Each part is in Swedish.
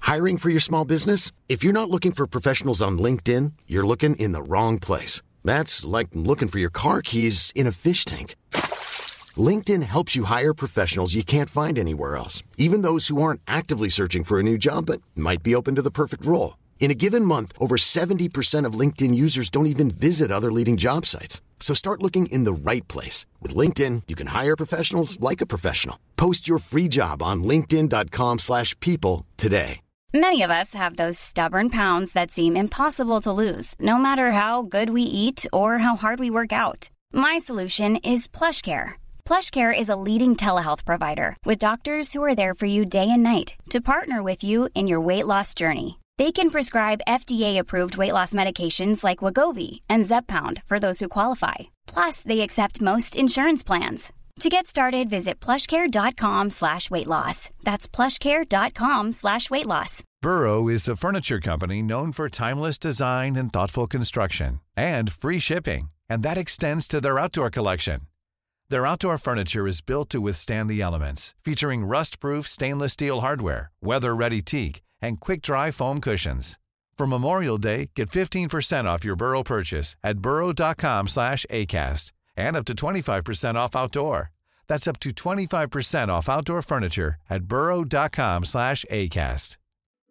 Hiring for your small business? If you're not looking for professionals on LinkedIn, you're looking in the wrong place. That's like looking for your car keys in a fish tank. LinkedIn helps you hire professionals you can't find anywhere else, even those who aren't actively searching for a new job but might be open to the perfect role. In a given month, over 70% of LinkedIn users don't even visit other leading job sites. So start looking in the right place. With LinkedIn, you can hire professionals like a professional. Post your free job on linkedin.com/people today. Many of us have those stubborn pounds that seem impossible to lose, no matter how good we eat or how hard we work out. My solution is PlushCare. PlushCare is a leading telehealth provider with doctors who are there for you day and night to partner with you in your weight loss journey. They can prescribe FDA-approved weight loss medications like Wegovy and Zepbound for those who qualify. Plus, they accept most insurance plans. To get started, visit plushcare.com/weightloss. That's plushcare.com/weightloss. Burrow is a furniture company known for timeless design and thoughtful construction and free shipping, and that extends to their outdoor collection. Their outdoor furniture is built to withstand the elements, featuring rust-proof stainless steel hardware, weather-ready teak, and quick-dry foam cushions. For Memorial Day, get 15% off your Burrow purchase at burrow.com/acast and up to 25% off outdoor. That's up to 25% off outdoor furniture at burrow.com/acast.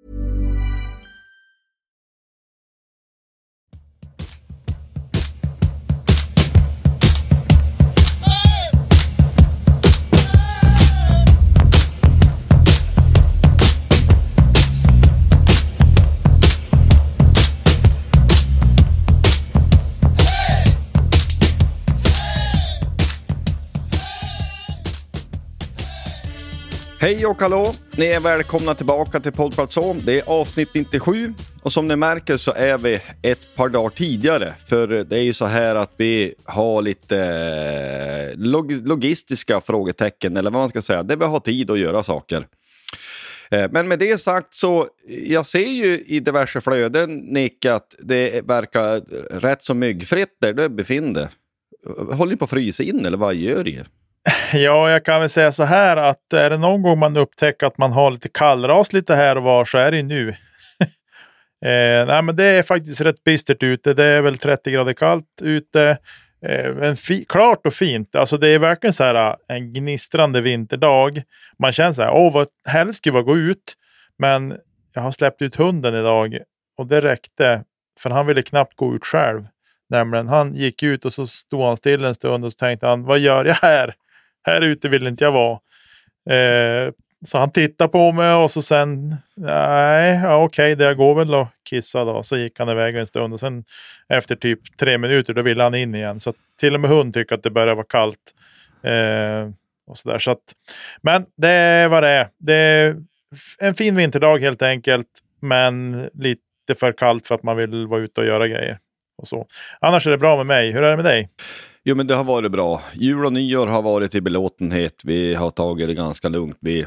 Hej och hallå, ni är välkomna tillbaka till Poddplatson. Det är avsnitt 97 och som ni märker så är vi ett par dagar tidigare. För det är ju så här att vi har lite logistiska frågetecken eller vad man ska säga. Det vi har tid att göra saker. Men med det sagt så, jag ser ju i diverse flöden, Nick, att det verkar rätt så myggfritt där du befinner. Håller ni på att frysa in eller vad gör ni? Ja, jag kan väl säga så här att är det någon gång man upptäcker att man har lite kallras lite här och var så är det nu. Nej, men det är faktiskt rätt bistert ute. Det är väl 30 grader kallt ute. Klart och fint. Alltså det är verkligen så här en gnistrande vinterdag. Man känner så här, vad helst skulle gå ut. Men jag har släppt ut hunden idag och det räckte. För han ville knappt gå ut själv. Nämligen han gick ut och så stod han still en stund och så tänkte han, vad gör jag här? Här ute vill inte jag vara. Så han tittade på mig och så sen, okej, det går väl att kissa då. Så gick han iväg en stund och sen efter typ 3 minuter då ville han in igen. Så till och med hund tycker att det börjar vara kallt. Och så där. Så att, men det var det. Det är en fin vinterdag helt enkelt. Men lite för kallt för att man vill vara ute och göra grejer. Och så. Annars är det bra med mig. Hur är det med dig? Jo, men det har varit bra. Jul och nyår har varit i belåtenhet. Vi har tagit det ganska lugnt. Vi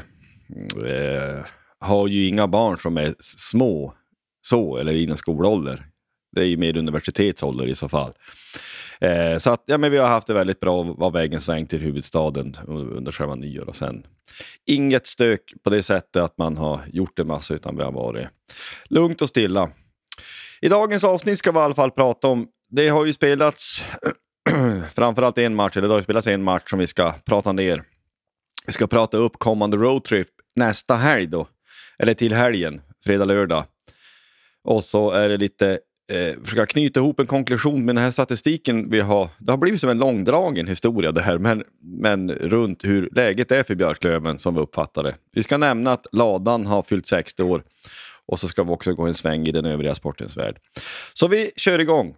har ju inga barn som är små så, eller inom skolålder. Det är ju mer universitetsålder i så fall. Så att, ja, men vi har haft det väldigt bra av vägen sväng till huvudstaden under själva nyår och sen. Inget stök på det sättet att man har gjort en massa, utan vi har varit lugnt och stilla. I dagens avsnitt ska vi i alla fall prata om, det har ju spelats framförallt en match, eller det har ju spelats en match som vi ska prata ner. Vi ska prata upp kommande roadtrip nästa helg då, eller till helgen, fredag, lördag. Och så är det lite, försöka knyta ihop en konklusion med den här statistiken vi har. Det har blivit som en långdragen historia det här, men runt hur läget är för Björklöven som vi uppfattar det. Vi ska nämna att Ladan har fyllt 60 år. Och så ska vi också gå en sväng i den övriga sportens värld. Så vi kör igång.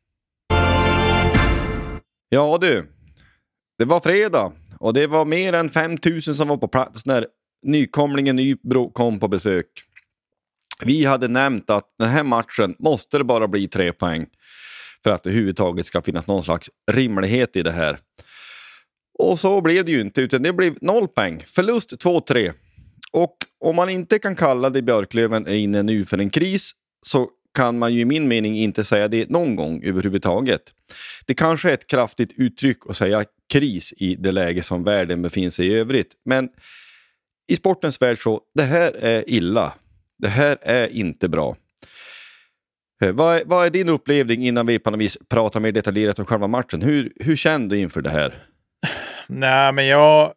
Ja du, det var fredag. Och det var mer än 5000 som var på plats när nykomlingen Nybro kom på besök. Vi hade nämnt att den här matchen måste det bara bli 3 poäng. För att det överhuvudtaget ska finnas någon slags rimlighet i det här. Och så blev det ju inte, utan det blev 0 poäng. Förlust 2-3. Och om man inte kan kalla det Björklöven är inne nu för en kris, så kan man ju i min mening inte säga det någon gång överhuvudtaget. Det kanske är ett kraftigt uttryck att säga kris i det läge som världen befinner sig i övrigt. Men i sportens värld så, det här är illa. Det här är inte bra. Vad är din upplevelse innan vi på något vis pratar mer detaljerat om själva matchen? Hur kände du inför det här? Nej, men jag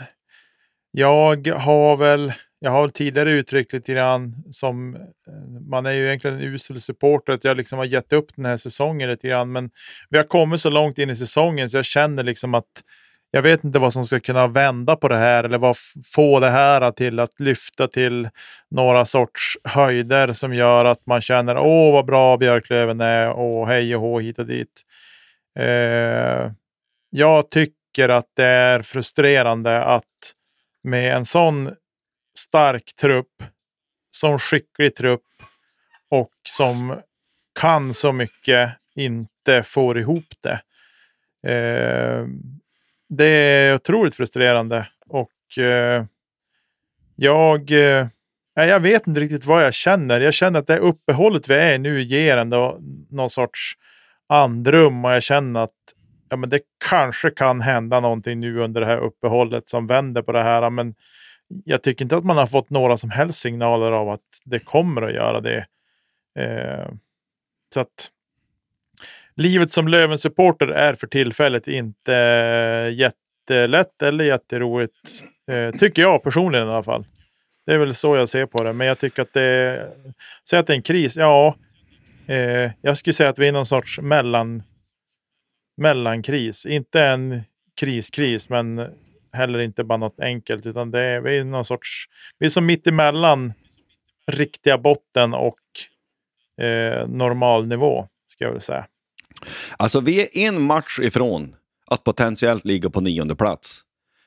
har väl tidigare uttryckt lite grann som man är ju egentligen en usel supporter, att jag liksom har gett upp den här säsongen lite grann, men vi har kommit så långt in i säsongen så jag känner liksom att jag vet inte vad som ska kunna vända på det här eller vad få det här till att lyfta till några sorts höjder som gör att man känner vad bra Björklöven är och hej och hå hit och dit. Jag tycker att det är frustrerande att med en sån stark trupp, sån skicklig trupp och som kan så mycket inte får ihop det. Det är otroligt frustrerande och jag vet inte riktigt vad jag känner. Jag känner att det uppehållet vi är nu ger ändå någon sorts andrum och jag känner att men det kanske kan hända någonting nu under det här uppehållet som vänder på det här, men jag tycker inte att man har fått några som helst signaler av att det kommer att göra det. Så att livet som Löven-supporter är för tillfället inte jättelätt eller jätteroligt. Tycker jag personligen i alla fall. Det är väl så jag ser på det. Men jag tycker att det är en kris. Ja, jag skulle säga att vi är någon sorts mellankris. Inte en kris, men heller inte bara något enkelt. Utan vi är någon sorts... Vi är som mitt emellan riktiga botten och normal nivå, ska jag väl säga. Alltså vi är en match ifrån att potentiellt ligga på 9:e plats.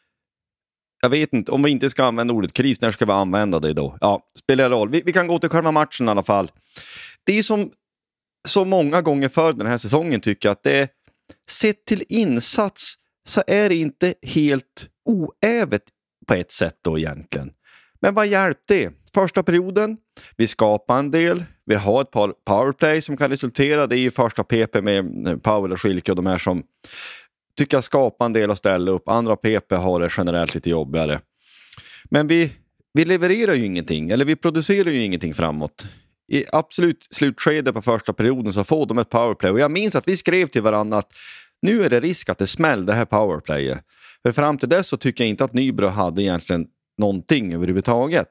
Jag vet inte, om vi inte ska använda ordet kris, när ska vi använda det då? Ja, spelar roll. Vi kan gå till själva matchen i alla fall. Det är som så många gånger för den här säsongen tycker jag att det är, sett till insats så är det inte helt oävet på ett sätt då egentligen. Men vad hjälpte det? Första perioden, vi skapar en del. Vi har ett par powerplay som kan resultera. Det är ju första PP med Powell och Schilke och de här som tycker jag skapar en del och ställer upp. Andra PP har det generellt lite jobbigare. Men vi levererar ju ingenting. Eller vi producerar ju ingenting framåt. I absolut slutskede på första perioden så får de ett powerplay. Och jag minns att vi skrev till varandra att nu är det risk att det smäller det här powerplayet. För fram till dess så tycker jag inte att Nybro hade egentligen någonting överhuvudtaget.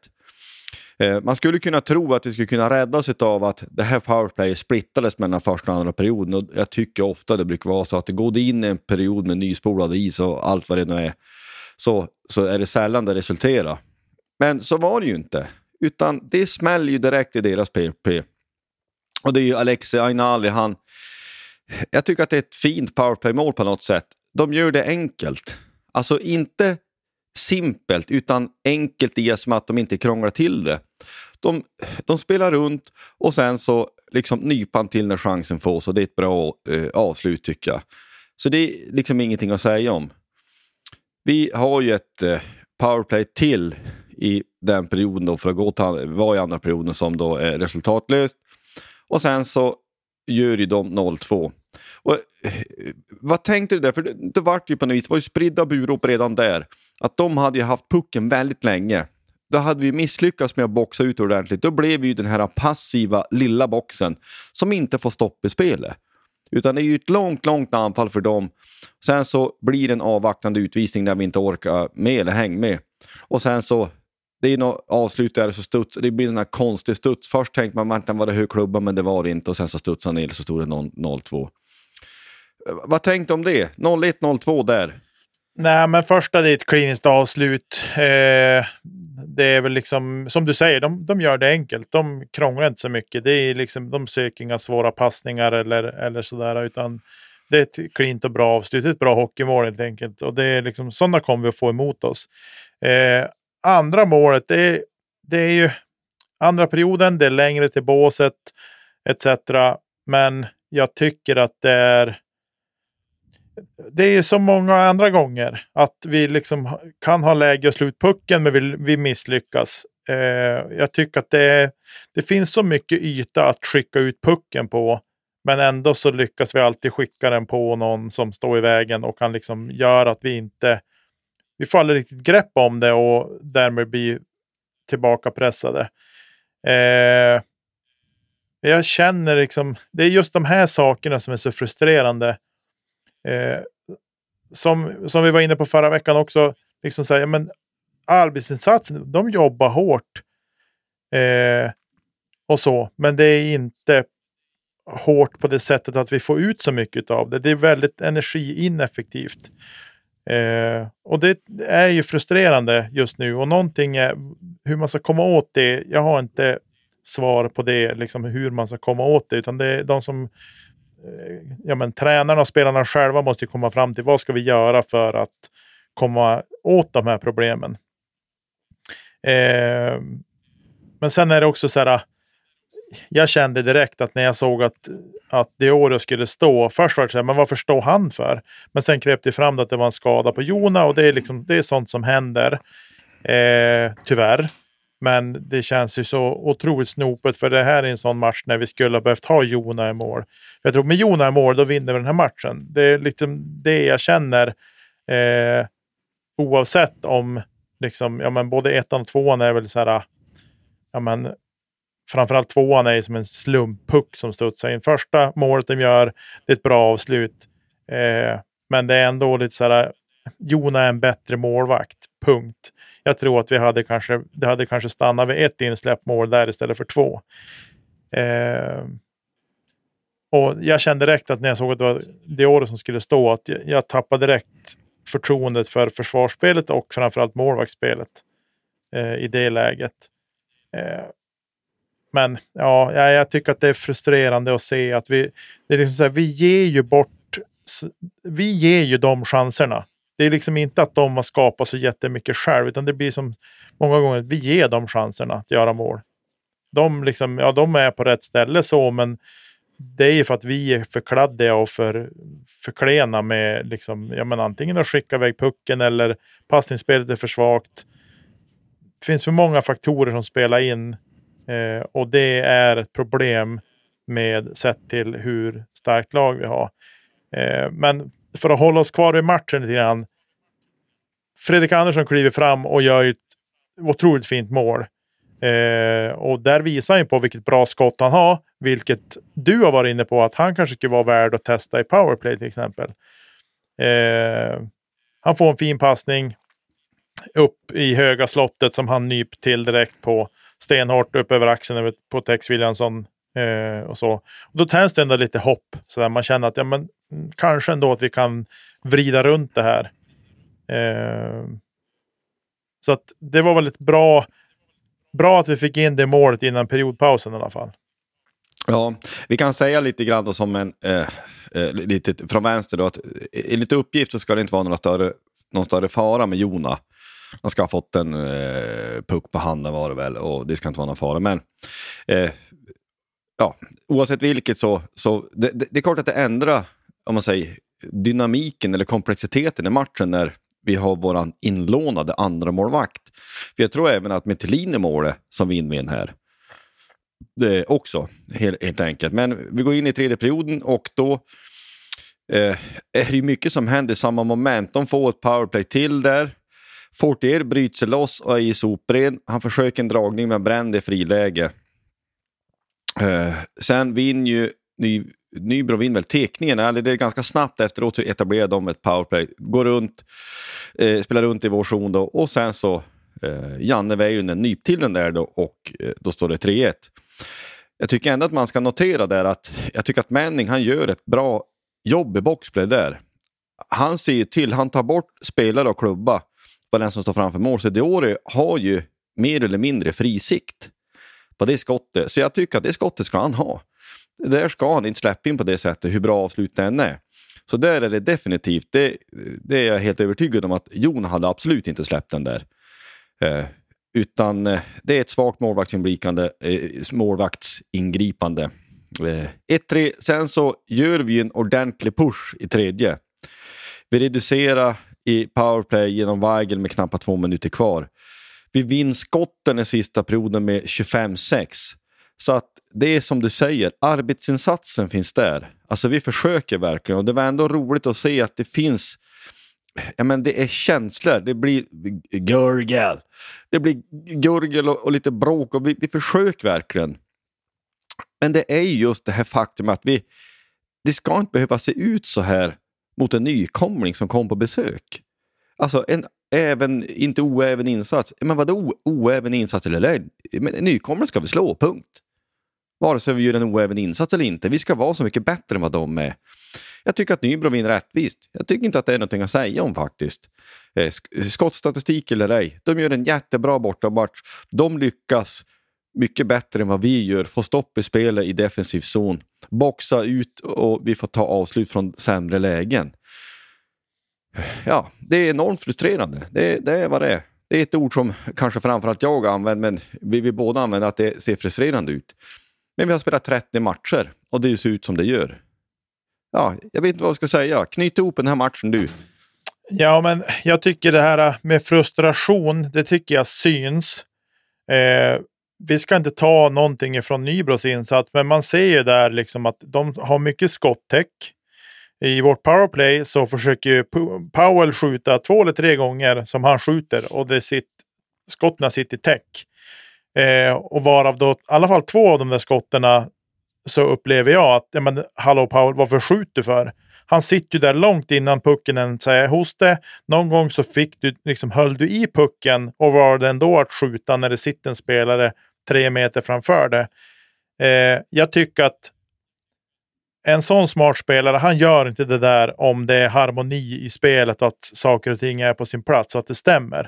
Man skulle kunna tro att vi skulle kunna rädda oss av att det här powerplayet splittades mellan första och andra perioden. Och jag tycker ofta det brukar vara så att det går in en period med nyspolad is och allt vad det nu är. Så är det sällan det resulterar. Men så var det ju inte. Utan det smäller ju direkt i deras PP. Och det är ju Alexei Ainali, jag tycker att det är ett fint powerplay-mål på något sätt. De gör det enkelt. Alltså inte simpelt utan enkelt i som att de inte krånglar till det. De spelar runt och sen så liksom nypan till när chansen får, så det är ett bra avslut tycker jag. Så det är liksom ingenting att säga om. Vi har ju ett powerplay till i den perioden då för att gå till var i andra perioden som då är resultatlöst. Och sen så gör ju de 0-2. Och vad tänkte du där? För det var ju på något vis, det var ju spridda burop redan där. Att de hade ju haft pucken väldigt länge. Då hade vi misslyckats med att boxa ut ordentligt. Då blev ju den här passiva lilla boxen som inte får stopp i spelet. Utan det är ju ett långt anfall för dem. Sen så blir det en avvaktande utvisning när vi inte orkar med eller häng med. Och sen så, det är något avslut där så studs, det blir den här konstig studs. Först tänkte man att var det högklubba men det var det inte. Och sen så studsade ner så stod det 0-2. Vad tänkte om det? 0-1, 0-2 där. Nej, men första det är ett kliniskt avslut. Det är väl liksom, som du säger, de gör det enkelt. De krånglar inte så mycket. Det är liksom, de söker inga svåra passningar eller sådär, utan det är ett klint och bra avslut. Ett bra hockeymål helt enkelt. Och det är liksom, sådana kommer vi att få emot oss. Andra målet, det är ju andra perioden, det är längre till båset etc. Men jag tycker att det är så många andra gånger att vi liksom kan ha läge att sluta pucken men vi misslyckas. Jag tycker att det finns så mycket yta att skicka ut pucken på, men ändå så lyckas vi alltid skicka den på någon som står i vägen och kan liksom göra att vi får aldrig riktigt grepp om det och därmed blir tillbaka pressade. Jag känner liksom, det är just de här sakerna som är så frustrerande. Som vi var inne på förra veckan också, liksom säga, men arbetsinsatsen, de jobbar hårt och så, men det är inte hårt på det sättet att vi får ut så mycket av det. Det är väldigt energiineffektivt. Och det är ju frustrerande just nu, och någonting är hur man ska komma åt det. Jag har inte svar på det, liksom hur man ska komma åt det, utan det är de som tränarna och spelarna själva måste komma fram till vad ska vi göra för att komma åt de här problemen. Men sen är det också så här, jag kände direkt att när jag såg att det året skulle stå, först var det så här, men varför står han för? Men sen kröp det fram att det var en skada på Jona, och det är sånt som händer tyvärr. Men det känns ju så otroligt snopet, för det här är en sån match när vi skulle ha behövt ha Jona i mål. Jag tror med Jona i mål, då vinner vi den här matchen. Det är liksom det jag känner, oavsett om liksom, både ettan och tvåan är väl så här, framförallt tvåan är som en slumppuck som studsar in. Första målet de gör, det är ett bra avslut. Men det är ändå lite så här, Jona är en bättre målvakt. Punkt. Jag tror att det hade kanske stannat vid ett insläppmål där istället för 2. Och jag kände direkt att när jag såg att det var det året som skulle stå, att jag tappade direkt förtroendet för försvarsspelet och framförallt målvaktsspelet i det läget. Men ja, jag tycker att det är frustrerande att se att det är liksom så här, vi ger ju de chanserna. Det är liksom inte att de har skapat så jättemycket själv, utan det blir som många gånger att vi ger dem chanserna att göra mål. De är på rätt ställe så, men det är ju för att vi är för kladdiga och för klena med liksom, antingen att skicka iväg pucken eller passningsspelet är för svagt. Det finns för många faktorer som spelar in, och det är ett problem med sett till hur starkt lag vi har. Men för att hålla oss kvar i matchen lite grann, Fredrik Andersson kliver fram och gör ett otroligt fint mål. Och där visar han på vilket bra skott han har, vilket du har varit inne på att han kanske skulle vara värd att testa i powerplay till exempel. Han får en fin passning upp i höga slottet som han nyp till direkt på stenhårt upp över axeln på Tex Williamson och så. Och då tänds det ändå lite hopp, så där man känner att kanske ändå att vi kan vrida runt det här. Så att det var väldigt bra att vi fick in det målet innan periodpausen i alla fall. Ja, vi kan säga lite grann då som lite från vänster då, att enligt uppgift så ska det inte vara någon större fara med Jona. Han ska ha fått en puck på handen var det väl, och det ska inte vara någon fara, men oavsett vilket så det är klart att det ändrar, om man säger, dynamiken eller komplexiteten i matchen när vi har våran inlånade andra målvakt. För jag tror även att med Thelin i målet som vi invinner här, det är också helt enkelt. Men vi går in i tredje perioden, och då är det mycket som händer i samma moment. De får ett powerplay till där. Fortier bryter sig loss och är i sopren. Han försöker en dragning med bränd i friläge. Sen vinner ju Nybro vinner väl tekningen, eller det är ganska snabbt efteråt så etablerar de ett powerplay, går runt, spelar runt i vår zon då, och sen så Janne Väyrynen nyp till den där då, och då står det 3-1. Jag tycker ändå att man ska notera där att jag tycker att Manning, han gör ett bra jobb i boxplay där. Han ser till, han tar bort spelare och klubba på den som står framför mål, så Diori har ju mer eller mindre frisikt på det skottet, så jag tycker att det skottet ska han ha. Där ska han inte släppa in på det sättet, hur bra avslut den är. Så där är det definitivt, det är jag helt övertygad om att Jon hade absolut inte släppt den där. Utan det är ett svagt målvaktsingripande. 1-3, sen så gör vi en ordentlig push i tredje. Vi reducerar i powerplay genom Weigel med knappt 2 minuter kvar. Vi vinner skotten i sista perioden med 25-6. Så att det är som du säger, arbetsinsatsen finns där. Alltså vi försöker verkligen, och det var ändå roligt att se att det finns ja, men det är känslor. Det blir gurgel. Det blir gurgel och lite bråk och vi försöker verkligen. Men det är just det här faktum att det ska inte behöva se ut så här mot en nykomling som kom på besök. Alltså inte oäven insats. Men vadå oäven insats eller ej? Men nykomling ska vi slå, punkt. Vare sig vi gör en oäven insats eller inte. Vi ska vara så mycket bättre än vad de är. Jag tycker att Nybro vinner rättvist. Jag tycker inte att det är någonting att säga om faktiskt. Skottstatistik eller ej. De gör en jättebra bortamatch. De lyckas mycket bättre än vad vi gör. Få stopp i spelet i defensiv zon. Boxa ut och vi får ta avslut från sämre lägen. Ja, det är enormt frustrerande. Det är vad det är. Det är ett ord som kanske framförallt jag använder, men vi båda använder att det ser frustrerande ut. Men vi har spelat 30 matcher och det ser ut som det gör. Ja, jag vet inte vad jag ska säga. Knyt ihop den här matchen du. Ja, men jag tycker det här med frustration, det tycker jag syns. Vi ska inte ta någonting ifrån Nybros insats, men man ser ju där liksom att de har mycket skottäck. I vårt powerplay så försöker ju Powell skjuta 2 eller 3 gånger som han skjuter och skottna sitter i täck. Och varav då i alla fall 2 av de där skotterna så upplever jag att hallå Powell, varför skjuter du för? Han sitter ju där långt innan pucken än säger hos det. Någon gång så höll du i pucken och var det ändå att skjuta när det sitter en spelare 3 meter framför det. Jag tycker att en sån smart spelare, han gör inte det där om det är harmoni i spelet och att saker och ting är på sin plats och att det stämmer.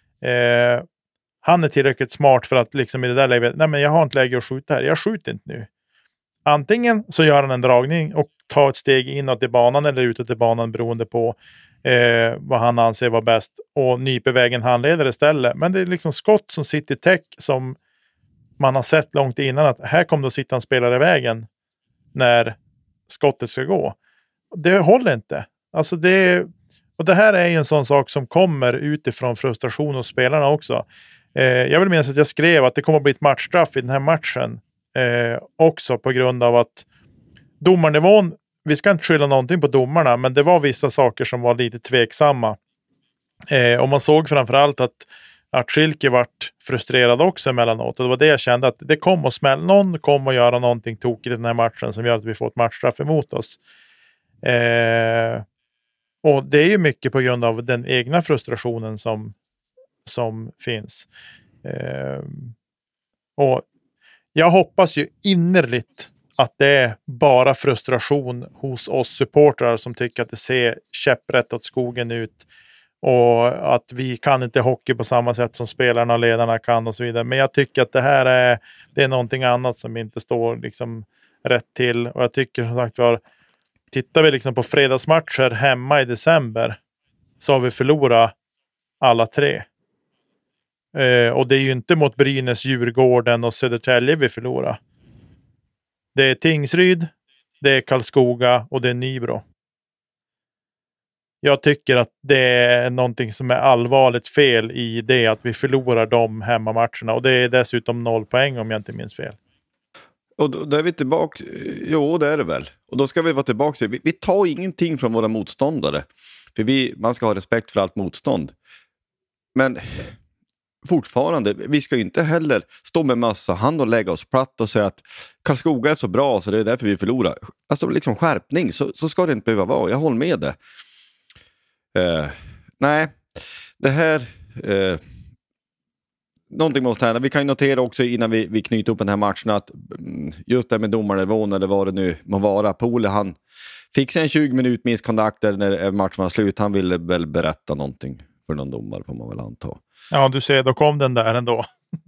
Han är tillräckligt smart för att liksom i det där läget, nej men jag har inte läge att skjuta här, jag skjuter inte nu. Antingen så gör han en dragning och tar ett steg inåt i banan eller utåt i banan beroende på vad han anser vara bäst och nyper vägen handleder istället. Men det är liksom skott som sitter i täck som man har sett långt innan att här kommer då sitta en spelare i vägen när skottet ska gå. Det håller inte. Alltså och det här är ju en sån sak som kommer utifrån frustration hos spelarna också. Jag vill minnas att jag skrev att det kommer att bli ett matchstraff i den här matchen. Också på grund av att domarnivån, vi ska inte skylla någonting på domarna, men det var vissa saker som var lite tveksamma. Och man såg framförallt att Schilke vart frustrerad också emellanåt. Och det var det jag kände att det kom att smälla. Någon kom att göra någonting tokigt i den här matchen som gör att vi får ett matchstraff emot oss. Och det är ju mycket på grund av den egna frustrationen som finns. Och jag hoppas ju innerligt att det är bara frustration hos oss supportrar som tycker att det ser käpprätt åt skogen ut. Och att vi kan inte hockey på samma sätt som spelarna och ledarna kan och så vidare. Men jag tycker att det här är någonting annat som inte står liksom rätt till. Och jag tycker som sagt tittar vi liksom på fredagsmatcher hemma i december så har vi förlorat alla 3. Och det är ju inte mot Brynäs, Djurgården och Södertälje vi förlorar. Det är Tingsryd, det är Karlskoga och det är Nybro. Jag tycker att det är någonting som är allvarligt fel i det att vi förlorar de hemmamatcherna. Och det är dessutom 0 poäng om jag inte minns fel. Och då är vi tillbaka. Jo, det är det väl. Och då ska vi vara tillbaka till. Vi tar ingenting från våra motståndare. För man ska ha respekt för allt motstånd. Men fortfarande, vi ska ju inte heller stå med massa hand och lägga oss platt och säga att Karlskoga är så bra så det är därför vi förlorar. Alltså liksom skärpning, så ska det inte behöva vara. Jag håller med det. Nej, det här någonting måste hända. Vi kan ju notera också innan vi knyter upp den här matchen att just det med domarnivån eller vad det nu må vara, Pole han fick sig en 20 minut misskontakt när matchen var slut. Han ville väl berätta någonting för någon domare får man väl anta. Ja, du ser, då kom den där ändå.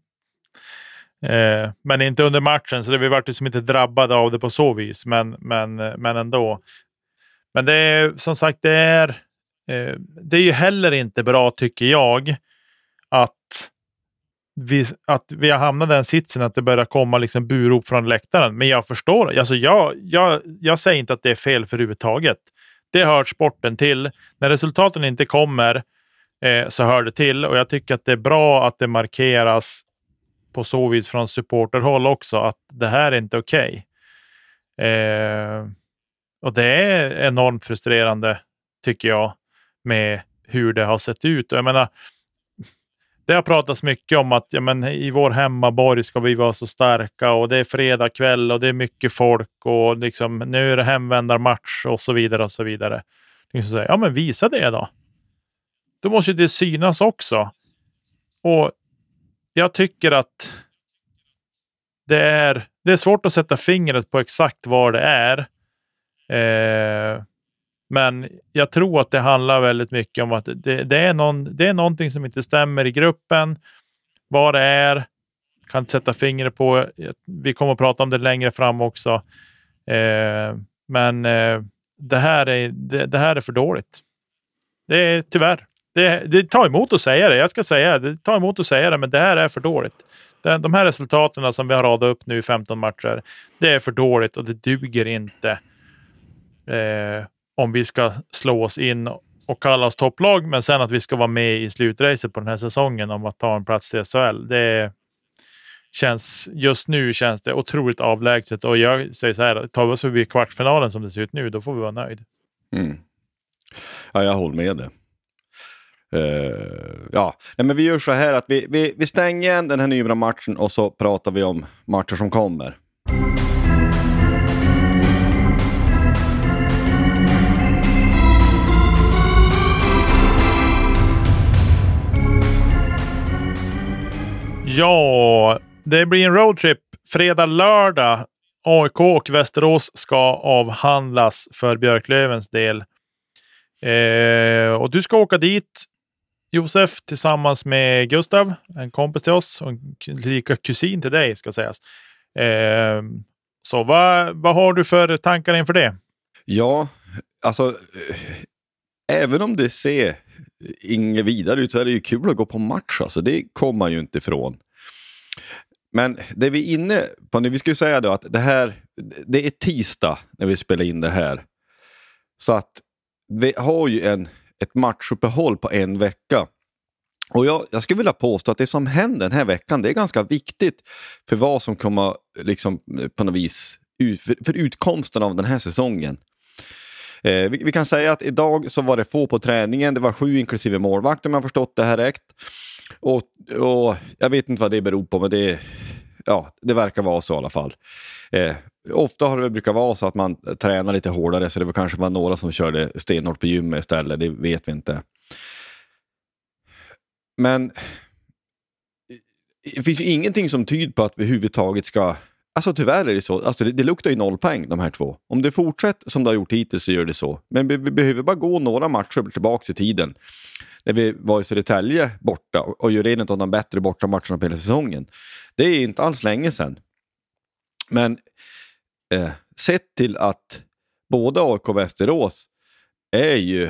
Men inte under matchen, så det vi vart ju som inte drabbade av det på så vis, men ändå. Men det är som sagt det är ju heller inte bra tycker jag att vi har hamnat i den sitsen att det börjar komma liksom burop från läktaren. Men jag förstår, alltså jag säger inte att det är fel för överhuvudtaget. Det hör sporten till. När resultaten inte kommer så hör det till. Och jag tycker att det är bra att det markeras på så vis från supporterhåll också att det här är inte okej. Och det är enormt frustrerande tycker jag. med hur det har sett ut. Och jag menar, det har pratats mycket om att i vår hemmaborg ska vi vara så starka och det är fredag kväll och det är mycket folk och liksom, nu är det hemvändarmatch och så vidare och så vidare. Liksom säger, ja men visa det då. Då måste det synas också. Och jag tycker att det är svårt att sätta fingret på exakt vad det är. Men jag tror att det handlar väldigt mycket om att det är någonting som inte stämmer i gruppen. Vad det är kan inte sätta fingret på. Vi kommer att prata om det längre fram också. Men det här är för dåligt. Det är tyvärr. Det tar emot att säga det. Jag ska säga det. Det tar emot att säga det, men det här är för dåligt. De här resultaten som vi har radat upp nu i 15 matcher, det är för dåligt och det duger inte. Om vi ska slå oss in och kalla oss topplag, men sen att vi ska vara med i slutracet på den här säsongen om att ta en plats i SHL. Just nu känns det otroligt avlägset, och jag säger så här, tar vi oss förbi kvartsfinalen som det ser ut nu, då får vi vara nöjd. Ja, jag håller med det. Men vi gör så här att vi stänger den här Nybro-matchen och så pratar vi om matcher som kommer. Ja, det blir en roadtrip fredag, lördag. AIK och Västerås ska avhandlas för Björklövens del. Och du ska åka dit, Josef, tillsammans med Gustav, en kompis till oss och en lika kusin till dig, ska sägas. Så vad har du för tankar inför det? Ja, alltså även om det ser inget vidare ut så är det ju kul att gå på match. Alltså, det kommer man ju inte ifrån. Men det vi är inne på nu, vi ska ju säga då att det är tisdag när vi spelar in det här. Så att vi har ju ett matchuppehåll på en vecka. Och jag skulle vilja påstå att det som händer den här veckan, det är ganska viktigt för vad som kommer liksom på något vis för utkomsten av den här säsongen. Vi kan säga att idag så var det få på träningen. Det var 7 inklusive målvakt, om jag har förstått det här rätt. Och jag vet inte vad det beror på, men det verkar vara så i alla fall. Ofta har det brukat vara så att man tränar lite hårdare, så det kanske var några som körde stenhårt på gymmet istället. Det vet vi inte. Men det finns ju ingenting som tyder på att vi överhuvudtaget ska... Alltså tyvärr är det så. Alltså det luktar ju 0 poäng, de här 2. Om det fortsätter som det har gjort hittills så gör det så. Men vi behöver bara gå några matcher tillbaka i tiden. När vi var i Södertälje borta och gör en av de bättre borta matcherna på hela säsongen. Det är inte alls länge sedan. Men sett till att både AIK och Västerås är ju...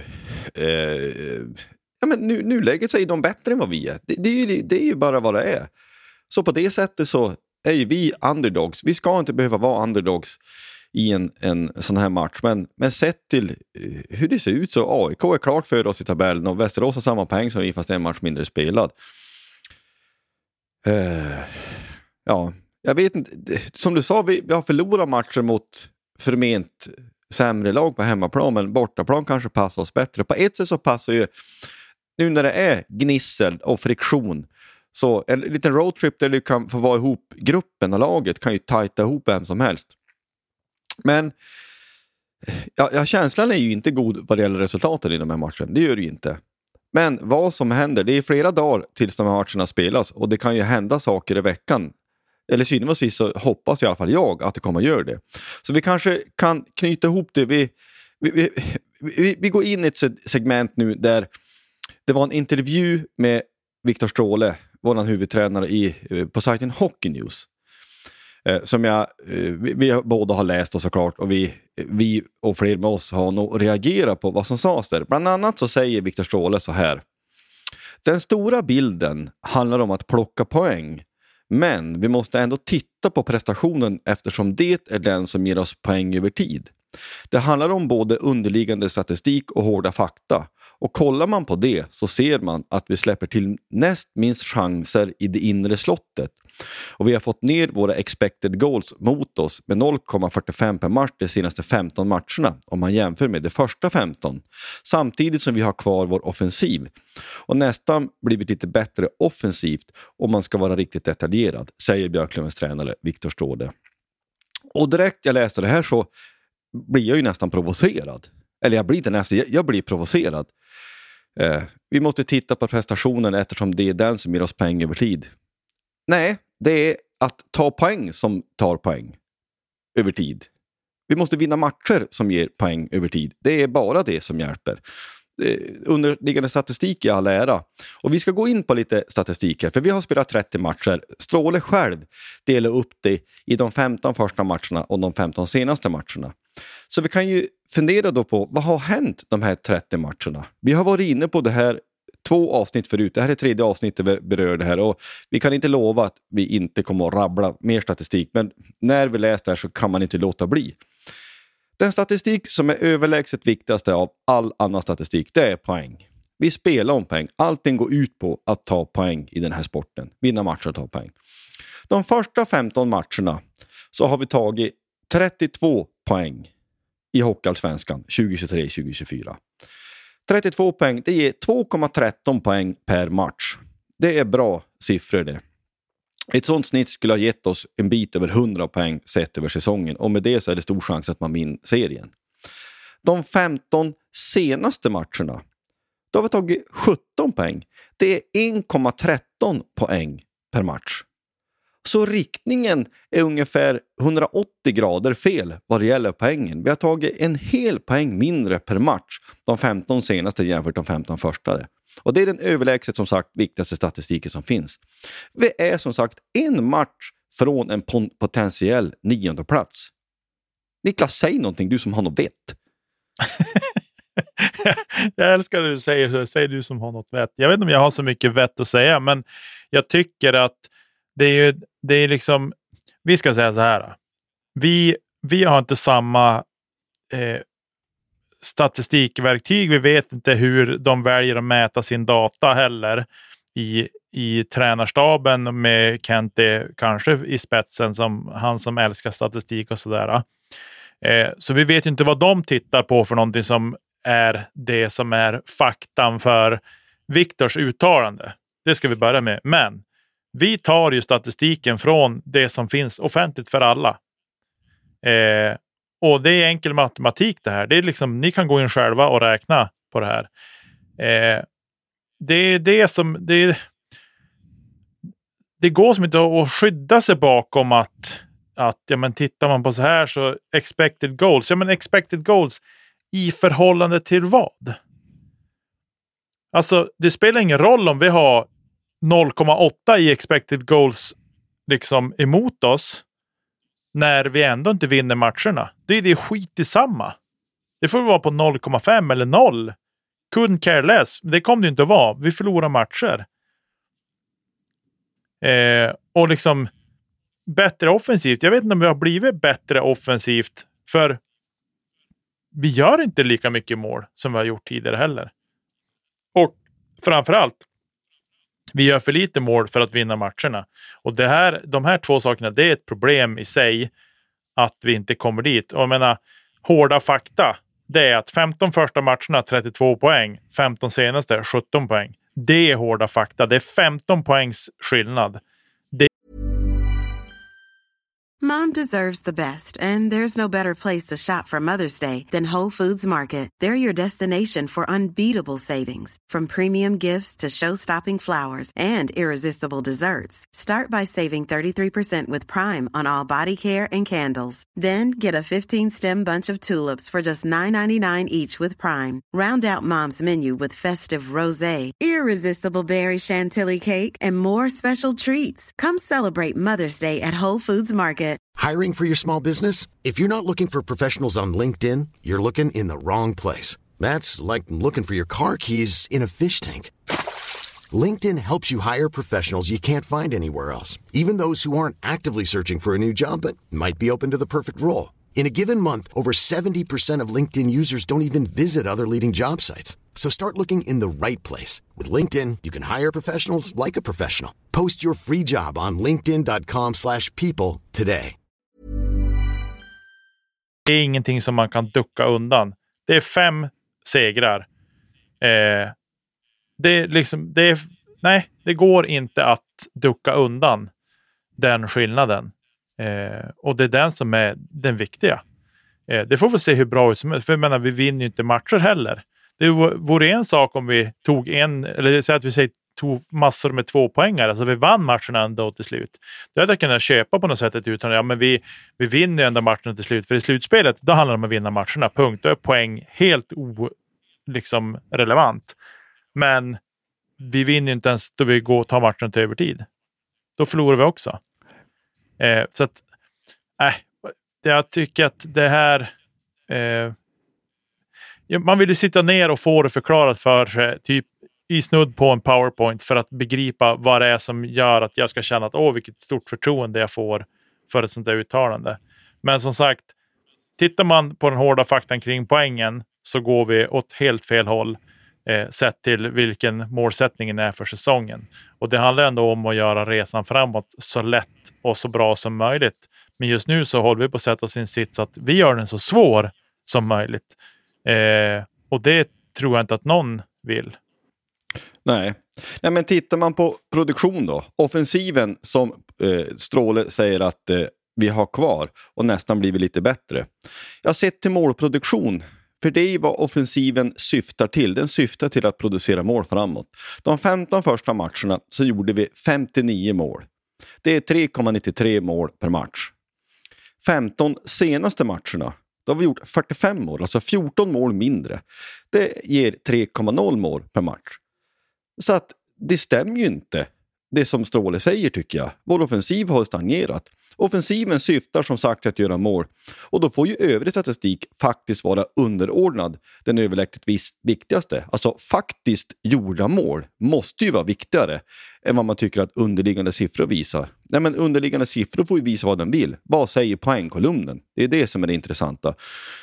nuläget så är de bättre än vad vi är. Det är ju bara vad det är. Så på det sättet så är ju vi underdogs. Vi ska inte behöva vara underdogs i en sån här match. Men sett till hur det ser ut så AIK är klart för oss i tabellen och Västerås har samma poäng som vi, fast en match mindre spelad. Jag vet inte. Som du sa, vi har förlorat matcher mot förment sämre lag på hemmaplan, men bortaplan kanske passar oss bättre. På ett sätt så passar ju, nu när det är gnissel och friktion, så en liten roadtrip där du kan få vara ihop, gruppen och laget kan ju tajta ihop vem som helst. Men känslan är ju inte god vad det gäller resultaten i de här matcherna. Det gör det ju inte. Men vad som händer, det är flera dagar tills de här matcherna spelas, och det kan ju hända saker i veckan. Eller synligtvis så hoppas i alla fall jag att det kommer att göra det. Så vi kanske kan knyta ihop det. Vi går in i ett segment nu där det var en intervju med Viktor Stråle, vår huvudtränare på sajten Hockey News. Som vi båda har läst och såklart, och vi och fler med oss har nog reagerat på vad som sades där. Bland annat så säger Viktor Stråle så här: den stora bilden handlar om att plocka poäng, men vi måste ändå titta på prestationen eftersom det är den som ger oss poäng över tid. Det handlar om både underliggande statistik och hårda fakta. Och kollar man på det så ser man att vi släpper till näst minst chanser i det inre slottet. Och vi har fått ner våra expected goals mot oss med 0,45 per match de senaste 15 matcherna om man jämför med de första 15. Samtidigt som vi har kvar vår offensiv. Och nästan blivit lite bättre offensivt om man ska vara riktigt detaljerad, säger Björklövens tränare Viktor Stråde. Och direkt jag läste det här så blir jag ju nästan provocerad. Eller jag blir inte nästan, jag blir provocerad. Vi måste titta på prestationen eftersom det är den som ger oss poäng över tid. Nej, det är att ta poäng som tar poäng över tid. Vi måste vinna matcher som ger poäng över tid. Det är bara det som hjälper. Underliggande statistik i all ära. Och vi ska gå in på lite statistik här, för vi har spelat 30 matcher. Stråle själv delar upp det i de 15 första matcherna och de 15 senaste matcherna. Så vi kan ju fundera då på vad har hänt de här 30 matcherna. Vi har varit inne på det här 2 avsnitt förut. Det här är 3:e avsnittet vi berör det här. Och vi kan inte lova att vi inte kommer att rabbla mer statistik. Men när vi läser det här så kan man inte låta bli. Den statistik som är överlägset viktigaste av all annan statistik, det är poäng. Vi spelar om poäng. Allting går ut på att ta poäng i den här sporten. Vinna matcher och ta poäng. De första 15 matcherna så har vi tagit 32 poäng i Hockeyallsvenskan 2023-2024. 32 poäng, det ger 2,13 poäng per match. Det är bra siffror det. Ett sånt snitt skulle ha gett oss en bit över 100 poäng sett över säsongen. Och med det så är det stor chans att man vinner serien. De 15 senaste matcherna, då har vi tagit 17 poäng. Det är 1,13 poäng per match. Så riktningen är ungefär 180 grader fel vad det gäller poängen. Vi har tagit en hel poäng mindre per match de 15 senaste jämfört de 15 första. Och det är den överlägset som sagt viktigaste statistiken som finns. Vi är som sagt en match från en potentiell 9:e plats. Niklas, säg någonting, du som har något vett. Jag älskar det du säger, så säg du som har något vett. Jag vet inte om jag har så mycket vett att säga, men jag tycker att det är liksom, vi ska säga så här. Vi har inte samma statistikverktyg. Vi vet inte hur de väljer att mäta sin data heller i tränarstaben med Kente kanske i spetsen som han som älskar statistik och sådär. Så vi vet inte vad de tittar på för någonting som är det som är faktan för Viktors uttalande. Det ska vi börja med. Men vi tar ju statistiken från det som finns offentligt för alla. Och det är enkel matematik det här. Det är liksom, ni kan gå in själva och räkna på det här. Det är det som... Det går som inte att skydda sig bakom att ja, men tittar man på så här så expected goals. Ja, men expected goals i förhållande till vad? Alltså, det spelar ingen roll om vi har 0,8 i expected goals liksom emot oss när vi ändå inte vinner matcherna. Det är skit i samma. Det får vara på 0,5 eller 0. Couldn't care less. Det kommer det inte att vara. Vi förlorar matcher. Och liksom bättre offensivt. Jag vet inte om vi har blivit bättre offensivt, för vi gör inte lika mycket mål som vi har gjort tidigare heller. Och framförallt, vi gör för lite mål för att vinna matcherna. Och de här 2 sakerna, det är ett problem i sig att vi inte kommer dit. Och jag menar, hårda fakta, det är att 15 första matcherna 32 poäng, 15 senaste 17 poäng. Det är hårda fakta. Det är 15 poängs skillnad. Mom deserves the best, and there's no better place to shop for Mother's Day than Whole Foods Market. They're your destination for unbeatable savings, from premium gifts to show-stopping flowers and irresistible desserts. Start by saving 33% with Prime on all body care and candles. Then get a 15-stem bunch of tulips for just $9.99 each with Prime. Round out Mom's menu with festive rosé, irresistible berry chantilly cake, and more special treats. Come celebrate Mother's Day at Whole Foods Market. Hiring for your small business? If you're not looking for professionals on LinkedIn, you're looking in the wrong place. That's like looking for your car keys in a fish tank. LinkedIn helps you hire professionals you can't find anywhere else, even those who aren't actively searching for a new job but might be open to the perfect role. In a given month, over 70% of LinkedIn users don't even visit other leading job sites. So start looking in the right place. With LinkedIn, you can hire professionals like a professional. Post your free job on linkedin.com/people today. Det är ingenting som man kan ducka undan. Det är 5 segrar. Det går inte att ducka undan den skillnaden. Och det är den som är den viktiga. Det får vi se hur bra ut som helst. För jag menar, vi vinner ju inte matcher heller. Det vore en sak om vi tog tog massor med 2-poängare. Alltså vi vann matcherna ändå till slut. Då hade jag kunnat köpa på något sätt utan men vi vinner ju ändå matcherna till slut. För i slutspelet, då handlar det om att vinna matcherna. Punkt. Då är poäng helt relevant. Men vi vinner ju inte ens då vi går och tar matchen till övertid. Då förlorar vi också. Så att jag tycker att det här man vill ju sitta ner och få det förklarat för sig typ i snudd på en PowerPoint för att begripa vad det är som gör att jag ska känna att vilket stort förtroende jag får för ett sånt där uttalande. Men som sagt, tittar man på den hårda faktan kring poängen så går vi åt helt fel håll sett till vilken målsättningen är för säsongen. Och det handlar ändå om att göra resan framåt så lätt och så bra som möjligt. Men just nu så håller vi på att sätta oss i en sits att vi gör den så svår som möjligt. Och det tror jag inte att någon vill. Nej, men tittar man på produktion då. Offensiven som Stråle säger att vi har kvar och nästan blivit lite bättre. Jag har sett till målproduktion. För det är vad offensiven syftar till. Den syftar till att producera mål framåt. De 15 första matcherna så gjorde vi 59 mål. Det är 3,93 mål per match. 15 senaste matcherna, då har vi gjort 45 mål. Alltså 14 mål mindre. Det ger 3,0 mål per match. Så att det stämmer ju inte. Det som Stråle säger tycker jag. Vår offensiv har stagnerat. Offensiven syftar som sagt att göra mål. Och då får ju övrig statistik faktiskt vara underordnad den överlägset viktigaste. Alltså faktiskt gjorda mål måste ju vara viktigare än vad man tycker att underliggande siffror visar. Nej, men underliggande siffror får ju visa vad den vill. Vad säger poängkolumnen? Det är det som är det intressanta.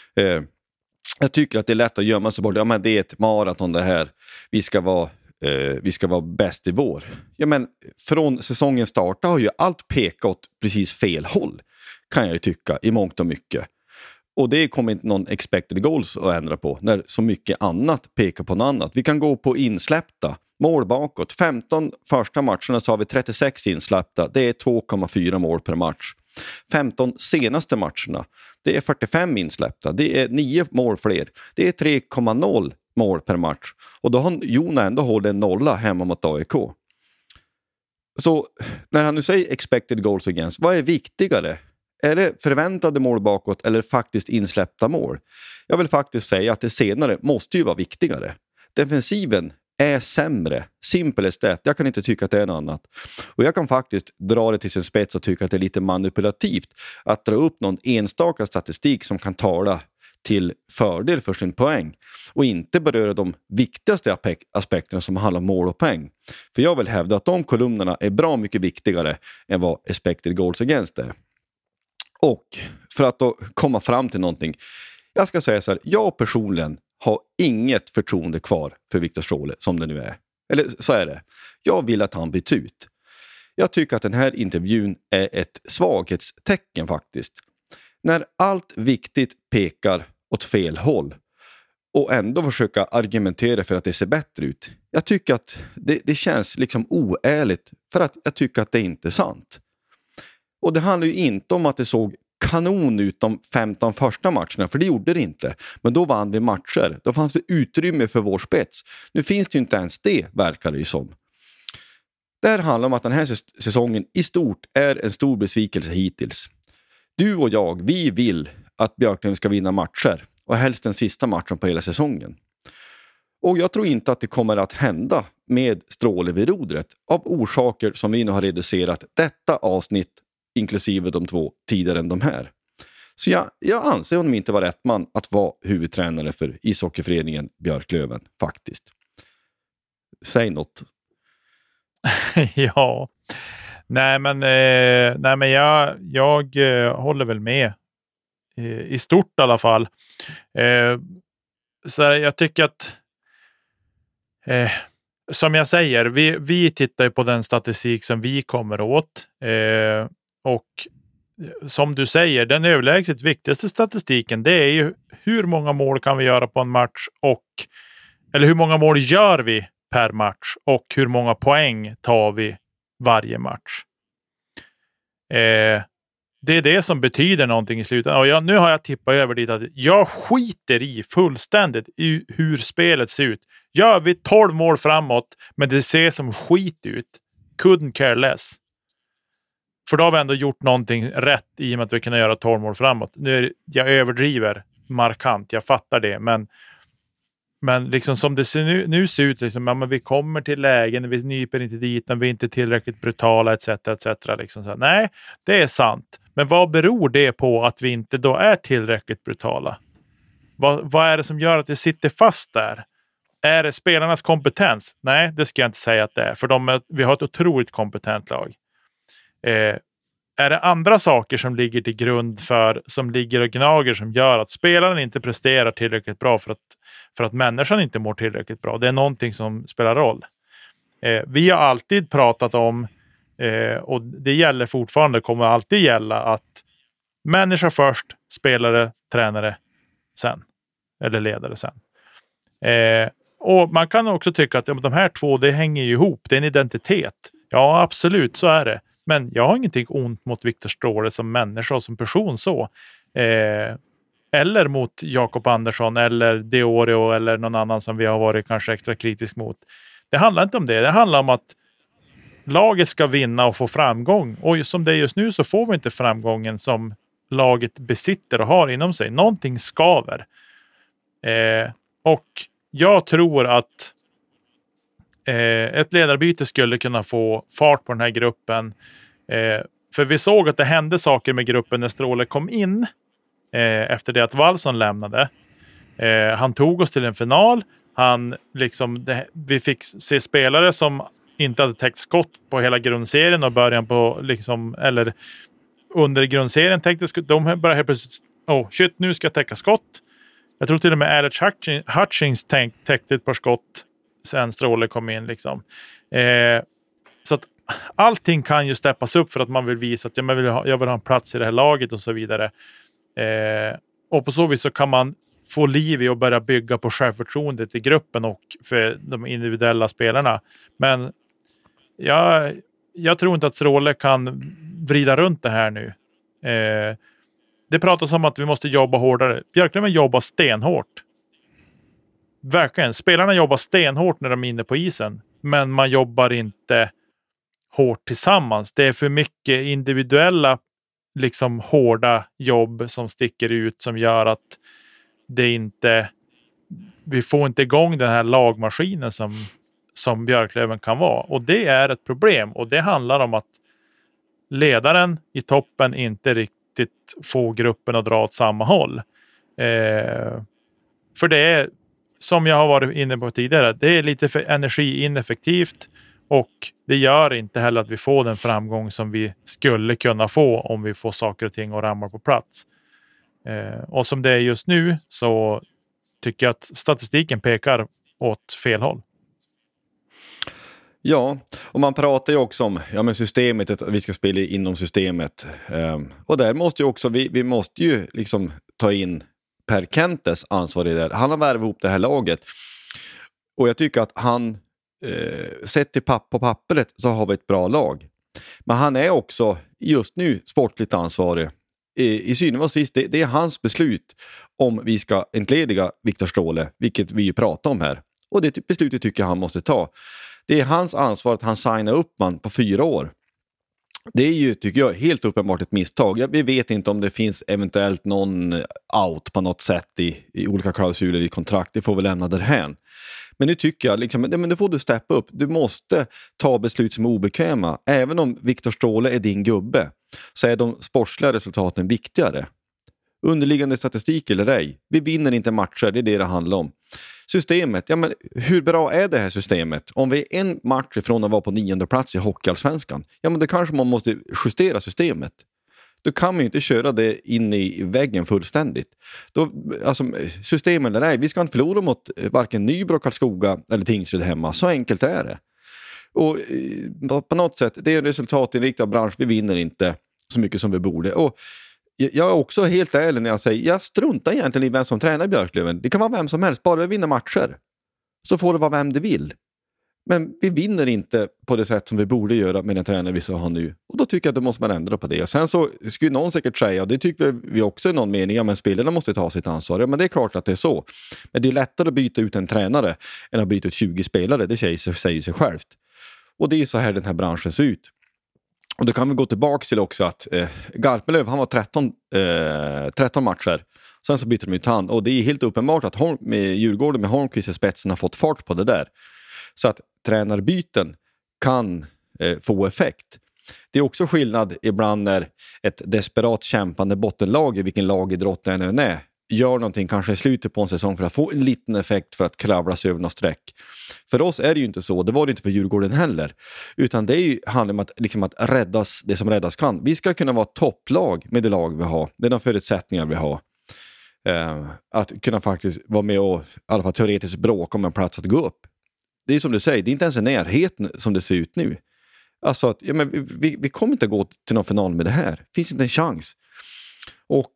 Jag tycker att det är lätt att gömma sig bort. Ja, men det är ett maraton det här. Vi ska vara bäst i vår. Ja, men från säsongen starta har ju allt pekat åt precis fel håll. Kan jag ju tycka i mångt och mycket. Och det kommer inte någon expected goals att ändra på. När så mycket annat pekar på något annat. Vi kan gå på insläppta. Mål bakåt. 15 första matcherna så har vi 36 insläppta. Det är 2,4 mål per match. 15 senaste matcherna. Det är 45 insläppta. Det är 9 mål fler. Det är 3,0 mål per match. Och då har Jona ändå hållit en nolla hemma mot AIK. Så när han nu säger expected goals against, vad är viktigare? Är det förväntade mål bakåt eller faktiskt insläppta mål? Jag vill faktiskt säga att det senare måste ju vara viktigare. Defensiven är sämre. Simple as that. Jag kan inte tycka att det är något annat. Och jag kan faktiskt dra det till sin spets och tycka att det är lite manipulativt att dra upp någon enstaka statistik som kan tala till fördel för sin poäng och inte beröra de viktigaste aspekterna som handlar om mål och poäng. För jag vill hävda att de kolumnerna är bra mycket viktigare än vad expected goals against är. Och för att då komma fram till någonting, jag ska säga så här, jag personligen har inget förtroende kvar för Viktor Stråle som det nu är. Eller så är det. Jag vill att han byts ut. Jag tycker att den här intervjun är ett svaghetstecken faktiskt. När allt viktigt pekar åt fel håll och ändå försöka argumentera för att det ser bättre ut. Jag tycker att det känns liksom oärligt för att jag tycker att det är inte sant. Och det handlar ju inte om att det såg kanon ut de 15 första matcherna, för det gjorde det inte. Men då vann vi matcher. Då fanns det utrymme för vår spets. Nu finns det ju inte ens det, verkar det ju som. Det här handlar om att den här säsongen i stort är en stor besvikelse hittills. Du och jag, vi vill att Björklöven ska vinna matcher. Och helst den sista matchen på hela säsongen. Och jag tror inte att det kommer att hända med Stråle vid rodret. Av orsaker som vi nu har reducerat detta avsnitt, inklusive de 2 tidigare än de här. Så jag anser honom inte vara rätt man att vara huvudtränare för ishockeyföreningen Björklöven, faktiskt. Säg något. Ja. Nej men jag håller väl med i stort i alla fall. Så jag tycker att som jag säger, vi tittar ju på den statistik som vi kommer åt. Och som du säger, den överlägset viktigaste statistiken, det är ju hur många mål kan vi göra på en match eller hur många mål gör vi per match och hur många poäng tar vi varje match. Det är det som betyder någonting i slutet. Och nu har jag tippat över dit att jag skiter i fullständigt i hur spelet ser ut. Gör vi 12 mål framåt, men det ser som skit ut. Couldn't care less. För då har vi ändå gjort någonting rätt i och med att vi kan göra 12 mål framåt. Jag överdriver markant, jag fattar det. Men liksom som det nu ser ut, liksom, men vi kommer till lägen, vi nyper inte dit, vi är inte tillräckligt brutala, etc. Liksom så. Nej, det är sant. Men vad beror det på att vi inte då är tillräckligt brutala? Vad är det som gör att det sitter fast där? Är det spelarnas kompetens? Nej, det ska jag inte säga att det är. För vi har ett otroligt kompetent lag. Är det andra saker som ligger till grund som ligger och gnager som gör att spelaren inte presterar tillräckligt bra för att människan inte mår tillräckligt bra? Det är någonting som spelar roll. Vi har alltid pratat om, och det gäller fortfarande, kommer alltid gälla, att människa först, spelare, tränare sen. Eller ledare sen. Och man kan också tycka att de här två, det hänger ju ihop. Det är en identitet. Ja, absolut, så är det. Men jag har ingenting ont mot Viktor Stråle som människa och som person så. Eller mot Jakob Andersson eller Deorio eller någon annan som vi har varit kanske extra kritisk mot. Det handlar inte om det. Det handlar om att laget ska vinna och få framgång. Och som det är just nu så får vi inte framgången som laget besitter och har inom sig. Någonting skaver. Och jag tror att ett ledarbyte skulle kunna få fart på den här gruppen. För vi såg att det hände saker med gruppen när Stråle kom in efter det att Wallson lämnade. Han tog oss till en final. Vi fick se spelare som inte hade täckt skott på hela grundserien och början på eller under grundserien täckte skott. De började helt plötsligt, nu ska jag täcka skott. Jag tror till och med Alex Hutchings täckte ett par skott sen Stråle kom in liksom. Så att allting kan ju steppas upp för att man vill visa att jag vill ha en plats i det här laget och så vidare. Och på så vis så kan man få liv i och börja bygga på självförtroendet i gruppen och för de individuella spelarna. Men jag tror inte att Stråle kan vrida runt det här nu. Det pratas om att vi måste jobba hårdare. Björklöven jobbar stenhårt. Verkligen. Spelarna jobbar stenhårt när de är inne på isen. Men man jobbar inte hårt tillsammans. Det är för mycket individuella hårda jobb som sticker ut som gör att vi får inte igång den här lagmaskinen som Björklöven kan vara. Och det är ett problem. Och det handlar om att ledaren i toppen inte riktigt får gruppen att dra åt samma håll. För det är, som jag har varit inne på tidigare, det är lite för energiineffektivt och det gör inte heller att vi får den framgång som vi skulle kunna få om vi får saker och ting att ramla på plats. Och som det är just nu så tycker jag att statistiken pekar åt fel håll. Ja, och man pratar ju också om systemet, att vi ska spela inom systemet. Och där måste ju också, vi måste ju ta in Per Kentes ansvar i det. Han har värvat ihop det här laget. Och jag tycker att han, sett på pappret så har vi ett bra lag. Men han är också just nu sportligt ansvarig. I synen och sist, det är hans beslut om vi ska entlediga Viktor Stråle, vilket vi ju pratar om här. Och det beslutet tycker jag han måste ta. Det är hans ansvar att han signar upp man på 4 år. Det är ju, tycker jag, helt uppenbart ett misstag. Vi vet inte om det finns eventuellt någon out på något sätt i olika klausuler i kontrakt. Det får vi lämna därhän. Men nu tycker jag, men det får du steppa upp. Du måste ta beslut som är obekväma. Även om Viktor Stråle är din gubbe så är de sportsliga resultaten viktigare. Underliggande statistik eller ej. Vi vinner inte matcher, det är det handlar om. Systemet, men hur bra är det här systemet? Om vi är en match ifrån att vara på 9:e plats i Hockeyallsvenskan, men då kanske man måste justera systemet. Då kan man ju inte köra det in i väggen fullständigt. Då, alltså, systemen där, nej, vi ska inte förlora mot varken Nybro, Karlskoga eller Tingsryd hemma. Så enkelt är det. Och på något sätt, det är en resultatinriktad bransch. Vi vinner inte så mycket som vi borde. Och jag är också helt ärlig när jag säger, jag struntar egentligen i vem som tränar i Björklöven. Det kan vara vem som helst, bara vi vinner matcher. Så får det vara vem det vill. Men vi vinner inte på det sätt som vi borde göra med den tränare vi så har nu. Och då tycker jag att då måste man ändra på det. Och sen så skulle någon säkert säga, och det tycker vi också i någon mening, ja, men spelarna måste ta sitt ansvar. Ja, men det är klart att det är så. Men det är lättare att byta ut en tränare än att byta ut 20 spelare. Det säger sig självt. Och det är så här den här branschen ser ut. Och då kan vi gå tillbaka till också att Garpenlöv, han var 13 matcher. Sen så byter de ut han. Och det är helt uppenbart att Djurgården med Holmqvist i spetsen har fått fart på det där. Så att tränarbyten kan få effekt. Det är också skillnad ibland när ett desperat kämpande bottenlag, i vilken lagidrott det än är, gör någonting kanske i slutet på en säsong för att få en liten effekt för att kravla sig över något streck. För oss är det ju inte så. Det var det inte för Djurgården heller. Utan det är ju, handlar om att räddas det som räddas kan. Vi ska kunna vara topplag med det lag vi har. Med de förutsättningar vi har. Att kunna faktiskt vara med och i alla fall teoretiskt bråka om en plats att gå upp. Det är som du säger, det är inte ens en närhet som det ser ut nu. Alltså att ja, men vi kommer inte gå till någon final med det här. Det finns inte en chans. Och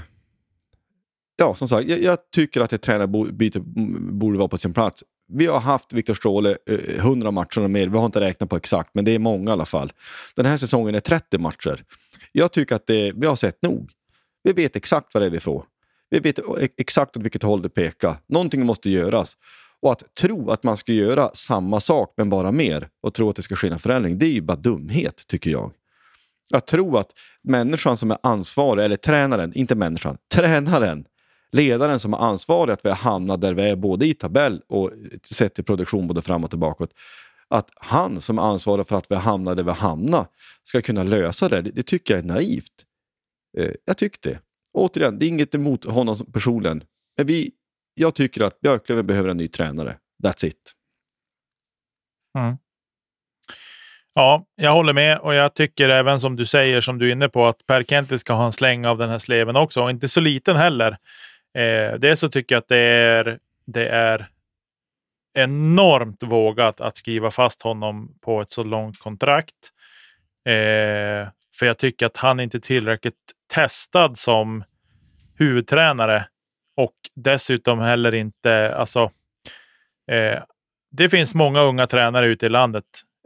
ja, som sagt, jag tycker att ett tränarbyte borde vara på sin plats. Vi har haft Viktor Stråle 100 matcher och mer. Vi har inte räknat på exakt, men det är många i alla fall. Den här säsongen är 30 matcher. Jag tycker att vi har sett nog. Vi vet exakt vad det är vi får. Vi vet exakt åt vilket håll det pekar. Någonting måste göras. Och att tro att man ska göra samma sak men bara mer och tro att det ska ske en förändring, det är ju bara dumhet, tycker jag. Att tro att människan som är ansvarig, eller tränaren, inte människan, tränaren, ledaren som är ansvarig att vi har hamnat där vi är både i tabell och sett i produktion både framåt och bakåt, att han som är ansvarig för att vi hamnar där vi hamnar ska kunna lösa det tycker jag är naivt. Jag tycker det. Återigen, det är inget emot honom personligen. Men jag tycker att Björklöven behöver en ny tränare. That's it. Mm. Ja, jag håller med. Och jag tycker även som du säger, som du är inne på, att Per Kente ska ha en släng av den här sleven också. Och inte så liten heller. Det så tycker jag att det är enormt vågat att skriva fast honom på ett så långt kontrakt. För jag tycker att han inte är tillräckligt testad som huvudtränare. Och dessutom heller inte, alltså det finns många unga tränare ute i landet.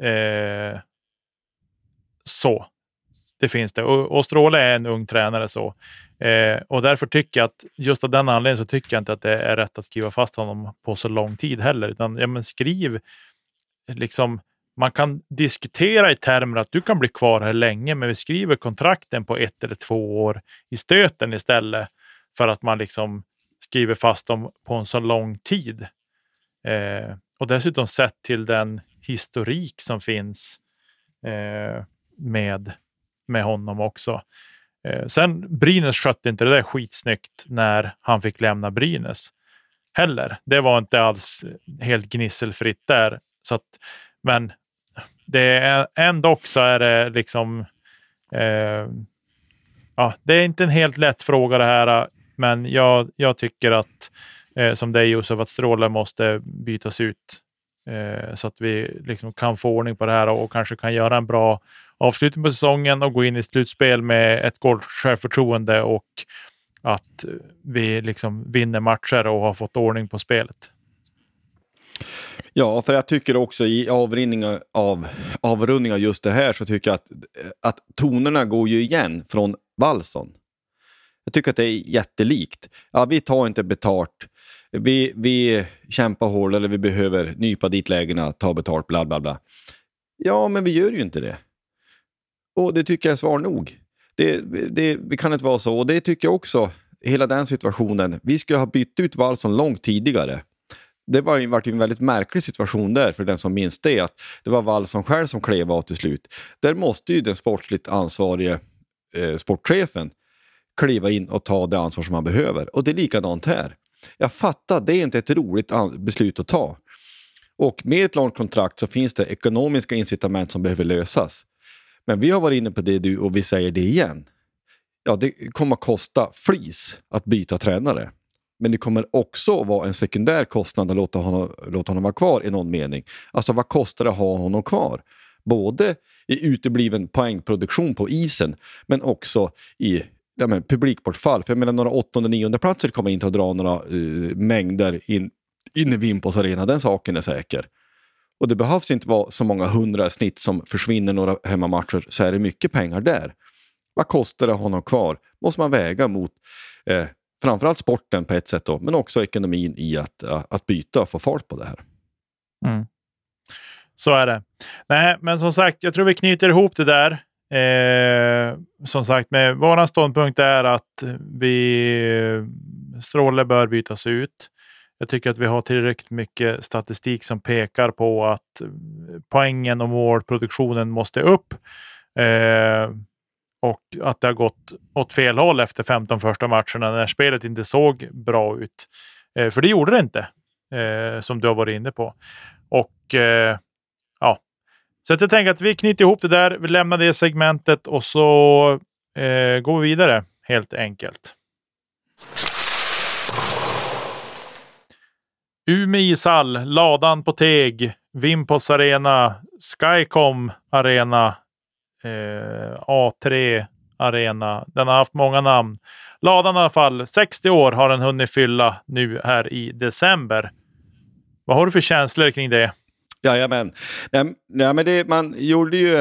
Så det finns det. Och Stråle är en ung tränare så. Och därför tycker jag att just av den anledningen så tycker jag inte att det är rätt att skriva fast honom på så lång tid heller. Utan ja, men skriv liksom, man kan diskutera i termer att du kan bli kvar här länge, men vi skriver kontrakten på 1 eller 2 år i stöten istället för att man liksom skriver fast dem på en så lång tid. Och dessutom sett till den historik som finns med honom också. Sen Brynäs skötte inte det där skitsnyggt när han fick lämna Brynäs heller. Det var inte alls helt gnisselfritt där. Så att, men det är ändå så är det liksom ja, det är inte en helt lätt fråga det här, men jag tycker att som det är Josef, att Stråle måste bytas ut så att vi liksom kan få ordning på det här och kanske kan göra en bra avslutning på säsongen och gå in i slutspel med ett gott självförtroende och att vi liksom vinner matcher och har fått ordning på spelet. Ja, för jag tycker också i avrundning av just det här så tycker jag att tonerna går ju igen från Wallson. Jag tycker att det är jättelikt. Ja, vi tar inte betalt. Vi kämpar hårt eller vi behöver nypa dit lägena, ta betalt, bla bla bla. Ja, men vi gör ju inte det. Och det tycker jag är svar nog. Vi kan inte vara så. Och det tycker jag också, hela den situationen. Vi skulle ha bytt ut Wallson långt tidigare. Det var ju en väldigt märklig situation där för den som minns det. Att det var Wallson själv som klev av till slut. Där måste ju den sportsligt ansvarige sportchefen kliva in och ta det ansvar som han behöver. Och det är likadant här. Jag fattar, det är inte ett roligt beslut att ta. Och med ett långt kontrakt så finns det ekonomiska incitament som behöver lösas. Men vi har varit inne på det och vi säger det igen. ja, det kommer att kosta flis att byta tränare. Men det kommer också vara en sekundär kostnad att låta honom vara kvar i någon mening. Alltså vad kostar det att ha honom kvar? Både i utebliven poängproduktion på isen, men också i publikbortfall. För jag menar, några 8:e och 9:e platser kommer inte att dra några mängder in i Vimpos arena. Den saken är säker. Och det behövs inte vara så många 100 snitt som försvinner några hemmamatcher, så är det mycket pengar där. Vad kostar det att ha honom kvar? Måste man väga mot framförallt sporten på ett sätt då, men också ekonomin i att byta och få fart på det här. Mm. Så är det. Nej, men som sagt, jag tror vi knyter ihop det där. Som sagt, med våran ståndpunkt är att Stråle bör bytas ut. Jag tycker att vi har tillräckligt mycket statistik som pekar på att poängen och målproduktionen måste upp. Och att det har gått åt fel håll efter 15 första matcherna när spelet inte såg bra ut. För det gjorde det inte, som du har varit inne på. Och ja, så att jag tänker att vi knyter ihop det där, vi lämnar det segmentet och så går vi vidare helt enkelt. Umeå ishall, Ladan på Teg, Vimpos arena, Skycom arena, A3 arena. Den har haft många namn. Ladan i alla fall, 60 år har den hunnit fylla nu här i december. Vad har du för känslor kring det? Jajamän. Ja, men man gjorde ju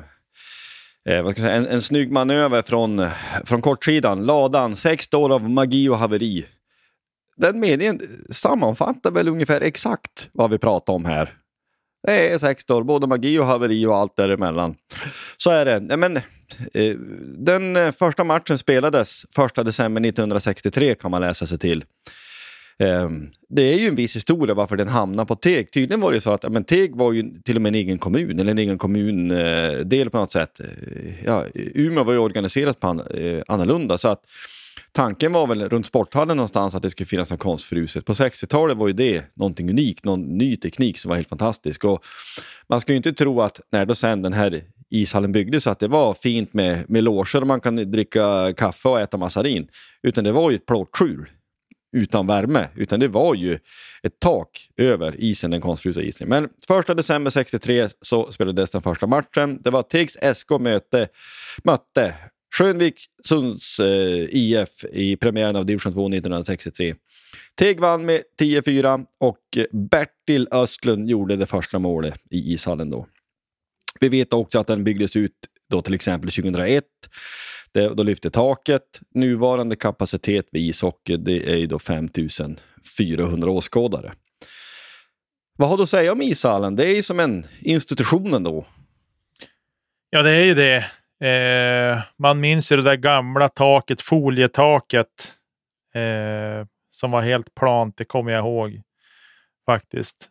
en snygg manöver från kortsidan. Ladan, 60 år av magi och haveri. Den meningen sammanfattar väl ungefär exakt vad vi pratar om här. Det är 60 år, både magi och haveri och allt däremellan. Så är det. Ja, men, den första matchen spelades 1 december 1963 kan man läsa sig till. Det är ju en viss historia varför den hamnar på Teg. Tydligen var det så att Teg var ju till och med en egen kommun, eller en egen kommundel på något sätt. Ja, Umeå var ju organiserat på annorlunda, så att tanken var väl runt sporthallen någonstans att det skulle finnas en konstfruset. På 60-talet var ju det någonting unikt, någon ny teknik som var helt fantastisk. Och man ska ju inte tro att när då sen den här ishallen byggdes så att det var fint med loger och man kan dricka kaffe och äta massarin. Utan det var ju ett plåtskjul utan värme, utan det var ju ett tak över isen, den konstfrusna isen. Men 1 december 63 så spelades den första matchen. Det var Tegs SK mötte Skönvik Sunds IF i premiären av Division 2 1963. Teg vann med 10-4 och Bertil Östlund gjorde det första målet i ishallen då. Vi vet också att den byggdes ut då till exempel 2001. Då lyfte taket. Nuvarande kapacitet vid ishockey, det är ju då 5400 åskådare. Vad har du att säga om ishallen? Det är ju som en institution ändå. Ja, det är ju det. Man minns ju det där gamla taket, folietaket som var helt plant, det kommer jag ihåg faktiskt.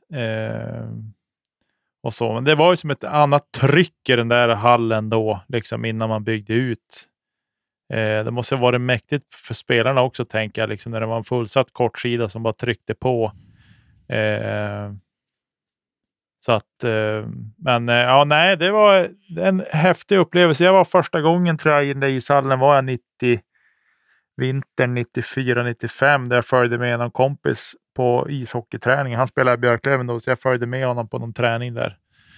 Och så. Men det var ju som ett annat tryck i den där hallen då, liksom innan man byggde ut. Det måste ha varit mäktigt för spelarna också, tänker jag, liksom, när det var en fullsatt kortsida som bara tryckte på. Så att, men ja, nej, det var en häftig upplevelse. Jag var första gången, tror jag, i den där ishallen var jag vintern 94-95, där jag följde med någon kompis på ishockeyträning. Han spelade i Björklöven då, så jag följde med honom på någon träning där.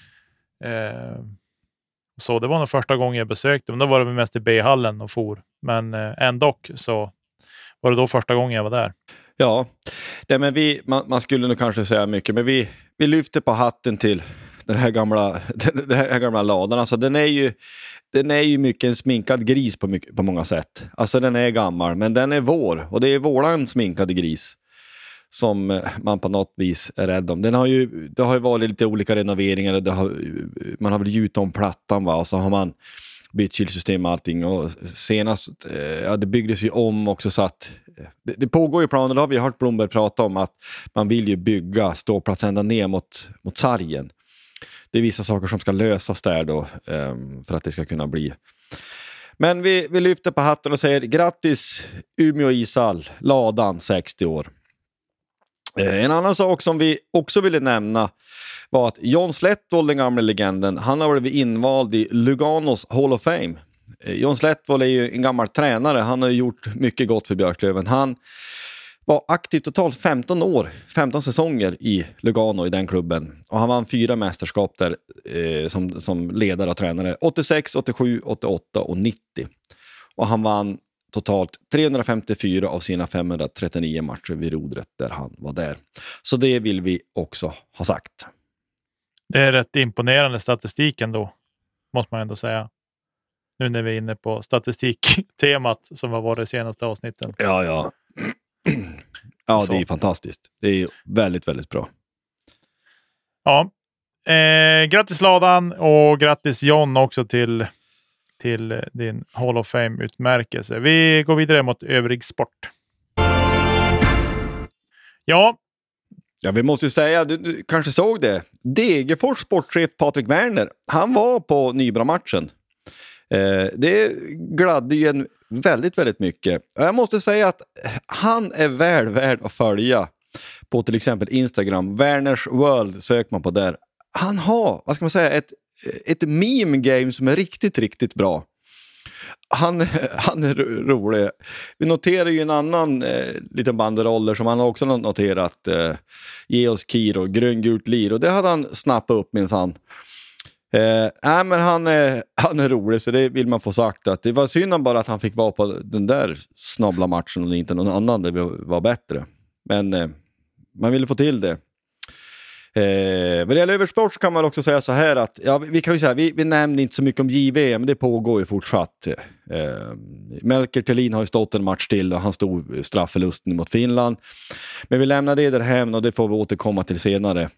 Så det var nog första gången jag besökte, men då var det mest i B-hallen och for. Men ändå så var det då första gången jag var där. Ja, det, men man skulle nog kanske säga mycket, men vi lyfter på hatten till den här gamla ladan. Alltså den är ju mycket en sminkad gris på många sätt. Alltså den är gammal, men den är vår, och det är våran sminkade gris som man på något vis är rädd om. Det har ju varit lite olika renoveringar. Man har väl gjutit om plattan, va? Och så har man bytt kylsystem och allting. Och senast, det byggdes ju om också, så att det pågår ju planer. Då har vi hört Blomberg prata om att man vill ju bygga ståplats ända ner mot sargen. Det är vissa saker som ska lösas där då, för att det ska kunna bli. Men vi lyfter på hatten och säger grattis Umeå ishall, Ladan, 60 år. En annan sak som vi också ville nämna var att John Sletvold, den gamla legenden, han har blivit invald i Luganos Hall of Fame. John Slättvold är ju en gammal tränare. Han har gjort mycket gott för Björklöven. Han var aktiv totalt 15 säsonger i Lugano i den klubben. Och han vann 4 mästerskap där som ledare och tränare. 86, 87, 88 och 90. Och han vann totalt 354 av sina 539 matcher vid rodret där han var där. Så det vill vi också ha sagt. Det är rätt imponerande statistik ändå, måste man ändå säga. Nu när vi är inne på statistiktemat som har varit det senaste avsnitten. Ja. Ja, det är fantastiskt. Det är väldigt, väldigt bra. Ja. Grattis Ladan och grattis John också till din Hall of Fame-utmärkelse. Vi går vidare mot övrig sport. Ja, vi måste ju säga, du kanske såg det. Degerfors sportchef Patrik Werner, han var på Nybro-matchen. Det gladde ju en väldigt, väldigt mycket. Jag måste säga att han är väl värd att följa på till exempel Instagram. Werners World söker man på där. Han har, vad ska man säga, ett meme-game som är riktigt, riktigt bra. Han är rolig. Vi noterar ju en annan liten banderoller som han också noterat. Ge oss Kiro, gröngult lir. Och det hade han snappat upp minsann. Men han är rolig, så det vill man få sagt. Att det var synd bara att han fick vara på den där snabla matchen och inte någon annan där vi var bättre. Men man ville få till det. Vad det gäller översport så kan man också säga så här att vi kan ju säga, vi nämnde inte så mycket om JVM, men det pågår ju fortsatt. Melker Thelin har ju stått en match till och han stod straffförlusten mot Finland. Men vi lämnar det där hem och det får vi återkomma till senare.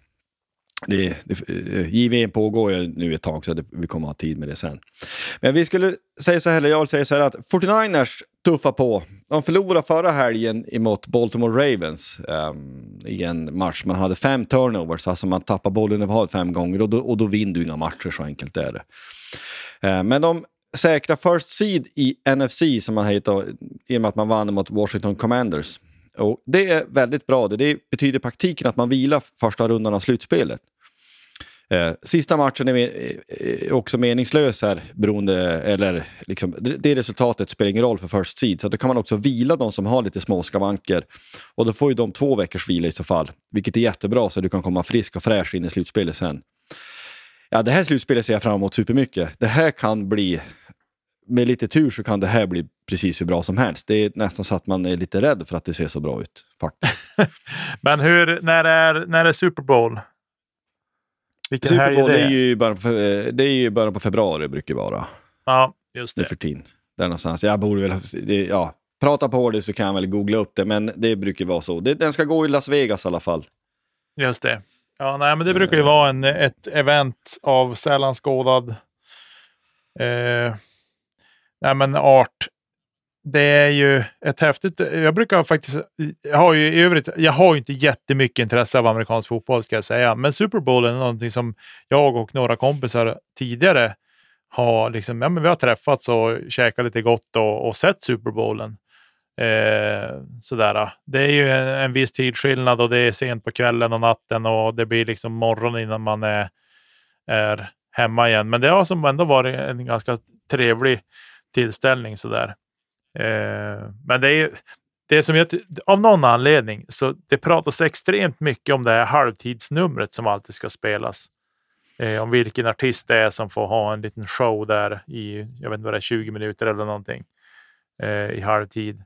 JVM pågår ju nu ett tag, så vi kommer att ha tid med det sen. Men vi skulle säga så här, eller jag vill säga så här, att 49ers tuffar på. De förlorade förra helgen emot Baltimore Ravens i en match. Man hade 5 turnovers, alltså man tappar bollen över 5 gånger och då vinner du inga matcher, så enkelt är det. Men de säkra first seed i NFC, som man heter, i och med att man vann mot Washington Commanders. Och det är väldigt bra. Det betyder i praktiken att man vilar första rundan av slutspelet. Sista matchen är också meningslös här, beroende, eller liksom, det resultatet spelar ingen roll för first seed, så då kan man också vila de som har lite små skavanker, och då får ju de 2 veckors vila i så fall, vilket är jättebra, så du kan komma frisk och fräsch in i slutspelet sen. Ja, det här slutspelet ser jag fram emot supermycket. Det här kan bli, med lite tur så kan det här bli precis hur bra som helst. Det är nästan så att man är lite rädd för att det ser så bra ut, faktiskt. Men när är Super Bowl? Vilken Super Bowl är ju början på februari, brukar vara. Ja, just det. För tiden. Där någonstans. Jag borde väl prata på det, så kan jag väl googla upp det, men det brukar vara så. Den ska gå i Las Vegas i alla fall. Just det. Ja, nej, men det brukar ju vara ett event av sällan skådad art. Det är ju ett häftigt. Jag brukar faktiskt, jag har ju inte jättemycket intresse av amerikansk fotboll, ska jag säga, men Super Bowl är någonting som jag och några kompisar tidigare har liksom, men vi har träffats och käkat lite gott och sett Super Bowlen. Sådär. Det är ju en viss tidsskillnad och det är sent på kvällen och natten och det blir liksom morgon innan man är hemma igen. Men det har som ändå varit en ganska trevlig tillställning sådär. Men det är som av någon anledning så det pratas extremt mycket om det här halvtidsnumret som alltid ska spelas. Om vilken artist det är som får ha en liten show där i, jag vet inte vad det är, 20 minuter eller någonting i halvtid.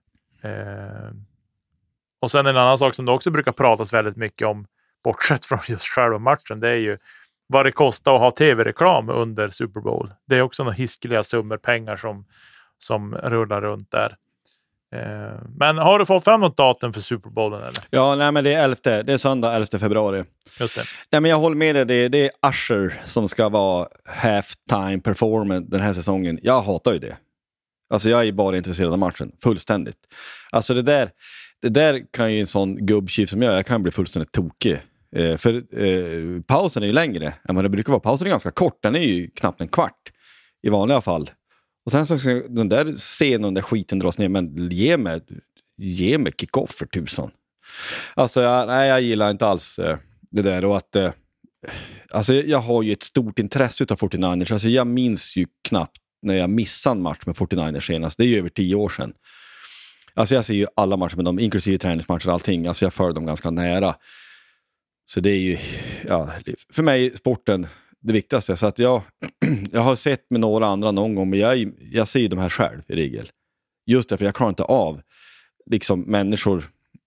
Och sen en annan sak som det också brukar pratas väldigt mycket om, bortsett från just själva matchen, det är ju vad det kostar att ha tv-reklam under Super Bowl. Det är också några hiskeliga summor pengar som rullar runt där. Men har du fått fram något datum för Super Bowlen eller? Ja, nej, men det är det är söndag 11 februari. Just det. Nej, men jag håller med dig, det är Usher som ska vara halftime performance den här säsongen. Jag hatar ju det. Alltså jag är bara intresserad av matchen, fullständigt. Alltså det där kan ju en sån gubbtjif som jag kan bli fullständigt tokig. För pausen är ju längre än vad det brukar vara. Pausen är ganska kort, den är ju knappt en kvart i vanliga fall. Och sen så ska den där scenen, där skiten dras ner, men ge mig kick-off för tusan. Alltså jag gillar inte alls det där, och att alltså jag har ju ett stort intresse av 49ers. Alltså jag minns ju knappt när jag missade en match med 49ers senast. Det är ju över 10 år sedan. Alltså jag ser ju alla matcher med dem, inklusive träningsmatcher och allting. Alltså jag följer dem ganska nära. Så det är ju, ja, för mig sporten det viktigaste. Så att jag har sett med några andra någon gång, men jag ser ju de här själv i regel. Just därför jag klarar inte av liksom människor.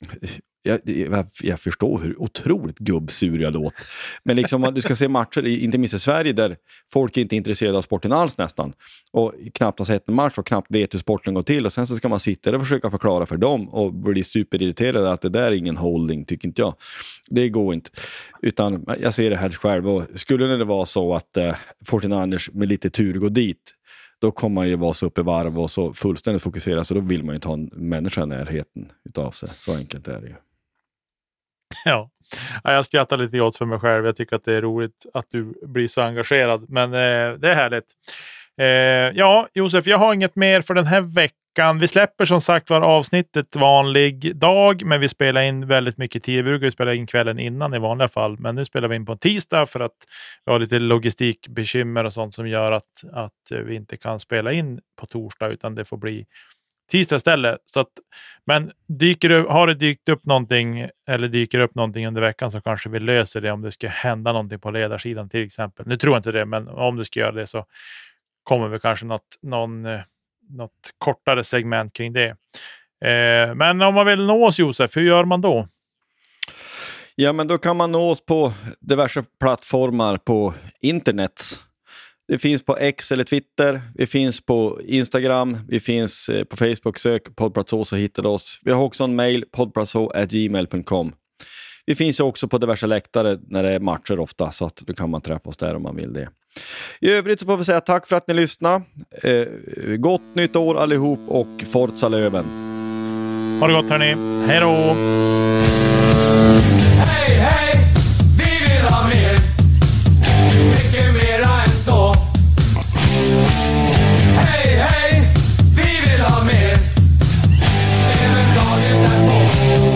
Jag förstår hur otroligt gubbsur jag låter. Men liksom du ska se matcher, inte minst i Sverige, där folk inte är intresserade av sporten alls nästan. Och knappt har sett en match och knappt vet hur sporten går till. Och sen så ska man sitta där och försöka förklara för dem och bli superirriterade att det där är ingen holding, tycker inte jag. Det går inte. Utan jag ser det här själv. Och skulle det vara så att 49ers med lite tur går dit, då kommer man ju vara så uppe i varv och så fullständigt fokuserad, så då vill man ju inte ha en människa i närheten utav sig. Så enkelt är det ju. Ja, jag skrattar lite gott för mig själv. Jag tycker att det är roligt att du blir så engagerad. Men det är härligt. Ja, Josef, jag har inget mer för den här veckan. Vi släpper som sagt var avsnittet vanlig dag, men vi spelar in väldigt mycket tid. Vi brukar spela in kvällen innan i vanliga fall, men nu spelar vi in på en tisdag för att vi har lite logistikbekymmer och sånt som gör att vi inte kan spela in på torsdag, utan det får bli tisdag istället. Så att, men har det dykt upp någonting eller dyker upp någonting under veckan, så kanske vi löser det om det ska hända någonting på ledarsidan till exempel. Nu tror jag inte det, men om det ska göra det så kommer vi kanske något kortare segment kring det. Men om man vill nå oss, Josef, hur gör man då? Ja, men då kan man nå oss på diverse plattformar på internet. Det finns på X eller Twitter, vi finns på Instagram, vi finns på Facebook, sök Poddplatå så hittar du oss. Vi har också en mail, poddplatå@gmail.com. Vi finns också på diverse läktare när det är matcher ofta, så att då kan man träffa oss där om man vill det. I övrigt så får vi säga tack för att ni lyssnar. Gott nytt år allihop och Forza Löven. Ha det gott hörni. Hej då! Hej, hej! Vi vill ha mer! Mycket mera än så! Hej, hej! Vi vill ha mer! Även dagen därpå!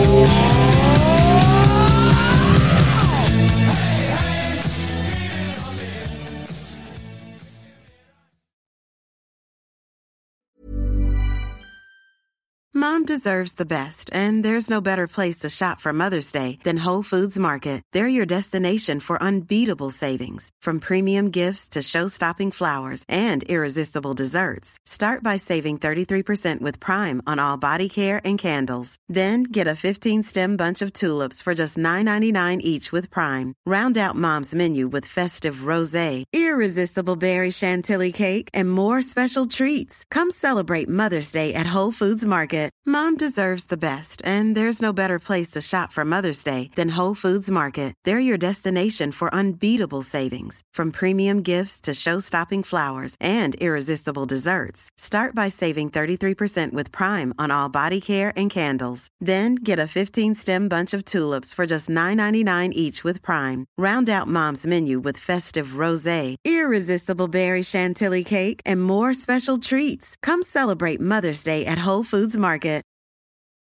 Mom deserves the best, and there's no better place to shop for Mother's Day than Whole Foods Market. They're your destination for unbeatable savings, from premium gifts to show-stopping flowers and irresistible desserts. Start by saving 33% with Prime on all body care and candles. Then get a 15-stem bunch of tulips for just $9.99 each with Prime. Round out Mom's menu with festive rosé, irresistible berry chantilly cake, and more special treats. Come celebrate Mother's Day at Whole Foods Market. Mom deserves the best, and there's no better place to shop for Mother's Day than Whole Foods Market. They're your destination for unbeatable savings, from premium gifts to show-stopping flowers and irresistible desserts. Start by saving 33% with Prime on all body care and candles. Then get a 15-stem bunch of tulips for just $9.99 each with Prime. Round out Mom's menu with festive rosé, irresistible berry chantilly cake, and more special treats. Come celebrate Mother's Day at Whole Foods Market.